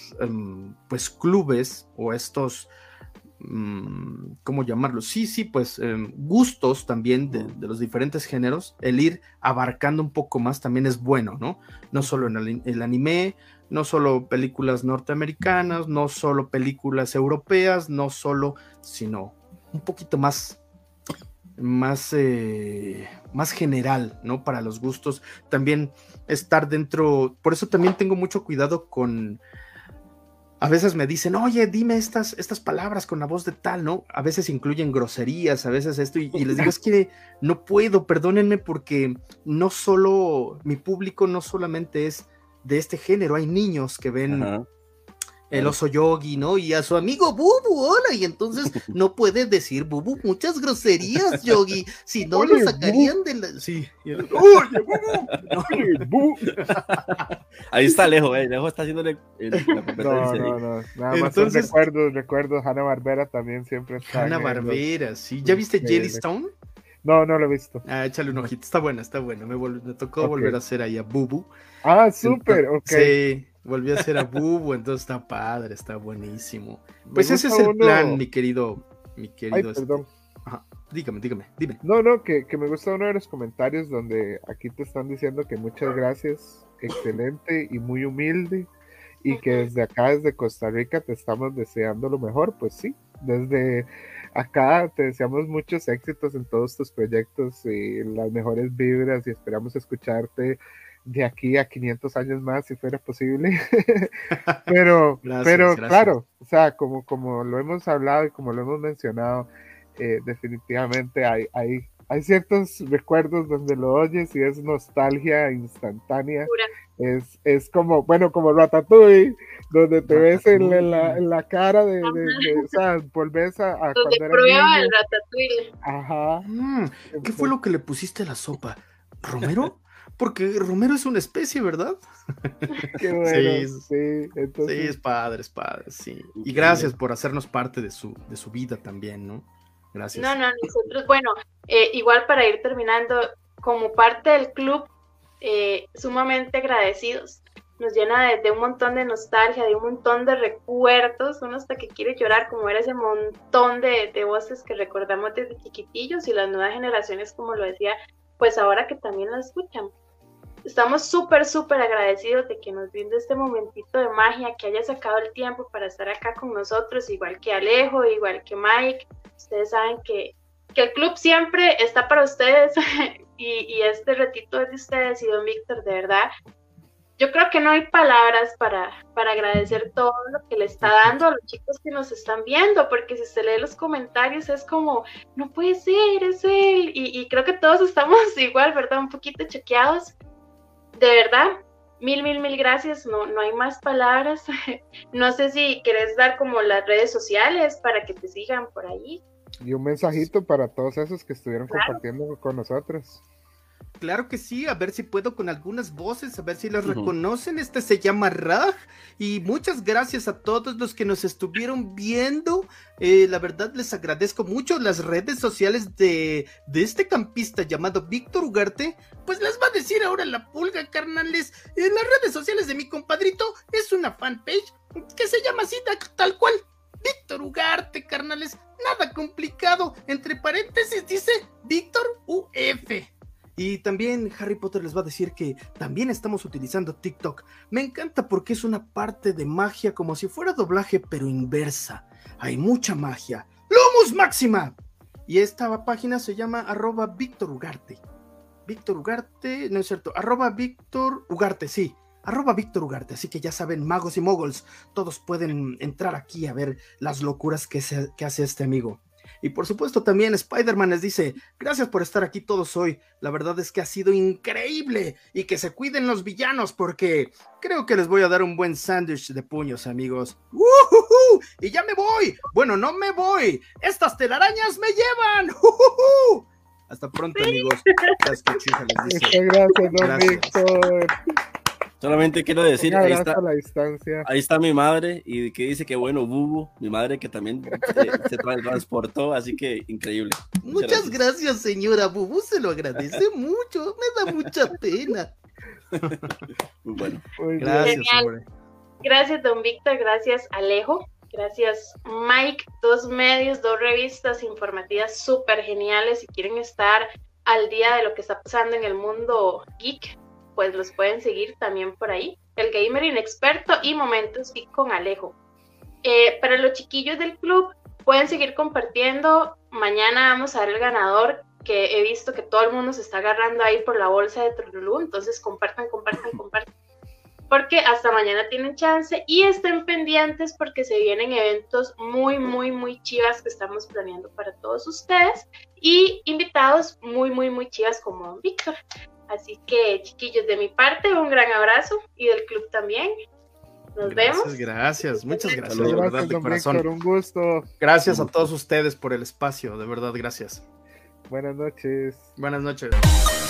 um, pues, clubes, o estos, um, ¿cómo llamarlos? Sí, sí, pues, um, gustos también de, de los diferentes géneros, el ir abarcando un poco más también es bueno, ¿no? No solo en el, el anime, no solo películas norteamericanas, no solo películas europeas, no solo, sino un poquito más, más, eh, más general, ¿no? Para los gustos, también estar dentro, por eso también tengo mucho cuidado con, a veces me dicen, oye, dime estas, estas palabras con la voz de tal, ¿no? A veces incluyen groserías, a veces esto, y, y les digo, es que no puedo, perdónenme, porque no solo, mi público no solamente es de este género, hay niños que ven Ajá. el oso Yogi, ¿no? Y a su amigo Bubu, hola, y entonces no puede decir Bubu muchas groserías, Yogi, si no lo sacarían de la... Sí. El... ¡Oye, Bubu! Ahí está Alejo, eh. Alejo está haciéndole el, la competencia. No, no, no, nada más entonces, recuerdos, recuerdos, Hanna-Barbera también siempre está. Hanna-Barbera, sí. ¿Ya viste Jellystone? No, no lo he visto. Ah, échale un ojito, está buena, está buena. Me, me tocó okay. volver a hacer ahí a Bubu. Ah, súper, ok. Sí, volví a hacer a Bubu, entonces está padre, está buenísimo. Pues ese es el uno... plan, mi querido, mi querido. Ay, perdón. Este... Ajá. Dígame, dígame, dime. No, no, que, que me gusta uno de los comentarios donde aquí te están diciendo que muchas gracias, excelente y muy humilde, y que desde acá, desde Costa Rica, te estamos deseando lo mejor. Pues sí, desde acá te deseamos muchos éxitos en todos tus proyectos y las mejores vibras, y esperamos escucharte de aquí a quinientos años más, si fuera posible. pero, gracias, pero gracias. Claro, o sea, como, como lo hemos hablado y como lo hemos mencionado, Eh, definitivamente hay, hay, hay ciertos recuerdos donde lo oyes y es nostalgia instantánea. Es, es como, bueno, como Ratatouille, donde te Ratatouille. ves en, en, la, en la cara de, de, de o sea, volvés a, a donde prueba el Ratatouille. Ajá. Mm, ¿Qué Entonces, fue lo que le pusiste a la sopa? ¿Romero? Porque Romero es una especie, ¿verdad? Qué bueno, sí, sí, entonces... sí, es padre, es padre, sí. Y gracias por hacernos parte de su, de su vida también, ¿no? Gracias. No, no, nosotros, bueno, eh, igual para ir terminando, como parte del club, eh, sumamente agradecidos, nos llena de, de un montón de nostalgia, de un montón de recuerdos, uno hasta que quiere llorar, como era ese montón de, de voces que recordamos desde chiquitillos, y las nuevas generaciones, como lo decía, pues ahora que también las escuchan. Estamos súper, súper agradecidos de que nos brinde este momentito de magia, que haya sacado el tiempo para estar acá con nosotros, igual que Alejo, igual que Mike. Ustedes saben que, que el club siempre está para ustedes y, y este ratito es de ustedes. Y don Víctor, de verdad, yo creo que no hay palabras para, para agradecer todo lo que le está dando a los chicos que nos están viendo, porque si se lee los comentarios es como, no puede ser, es él, y, y creo que todos estamos igual, ¿verdad? Un poquito choqueados. De verdad, mil, mil, mil gracias, no, no hay más palabras. No sé si querés dar como las redes sociales para que te sigan por ahí. Y un mensajito para todos esos que estuvieron claro. compartiendo con nosotros. Claro que sí, a ver si puedo con algunas voces, a ver si las uh-huh. reconocen. Este se llama Raj, y muchas gracias a todos los que nos estuvieron viendo. Eh, la verdad les agradezco mucho. Las redes sociales de, de este campista llamado Víctor Ugarte, pues les va a decir ahora la pulga, carnales. En las redes sociales de mi compadrito es una fanpage que se llama así, tal cual, Víctor Ugarte, carnales, nada complicado, entre paréntesis dice Víctor U F. Y también Harry Potter les va a decir que también estamos utilizando TikTok. Me encanta porque es una parte de magia, como si fuera doblaje, pero inversa. Hay mucha magia. ¡Lumus máxima! Y esta página se llama arroba Víctor Ugarte. Víctor Ugarte, no es cierto, arroba Víctor Ugarte, sí. Arroba Víctor Ugarte, así que ya saben, magos y moguls, todos pueden entrar aquí a ver las locuras que, se, que hace este amigo. Y por supuesto también Spider-Man les dice, gracias por estar aquí todos hoy, la verdad es que ha sido increíble, y que se cuiden los villanos porque creo que les voy a dar un buen sándwich de puños, amigos. ¡Uh-huh-huh! Y ya me voy, bueno, no me voy, estas telarañas me llevan. ¡Uh-huh-huh! Hasta pronto, amigos. Gracias, Chucha, les dice. Gracias, don Víctor. Solamente quiero decir, ahí está, a la distancia. ahí está mi madre, y que dice que bueno, Bubu, mi madre que también eh, se transportó, así que increíble. Muchas, Muchas gracias. gracias, señora Bubu, se lo agradece mucho, me da mucha pena. Muy bueno. Muy gracias, hombre. Gracias, don Víctor, gracias, Alejo, gracias, Mike, dos medios, dos revistas informativas súper geniales. Si quieren estar al día de lo que está pasando en el mundo geek, pues los pueden seguir también por ahí, El Gamer Inexperto y Momentos Geek con Alejo. Eh, para los chiquillos del club, pueden seguir compartiendo. Mañana vamos a ver el ganador, que he visto que todo el mundo se está agarrando ahí por la bolsa de Trululú, entonces compartan, compartan, compartan, porque hasta mañana tienen chance, y estén pendientes porque se vienen eventos muy, muy, muy chivas que estamos planeando para todos ustedes, y invitados muy, muy, muy chivas como don Víctor. Así que, chiquillos, de mi parte, un gran abrazo, y del club también. Nos gracias, vemos. Gracias, muchas gracias, gracias de verdad, de corazón. Víctor, un gusto. Gracias a todos ustedes por el espacio, de verdad, gracias. Buenas noches. Buenas noches.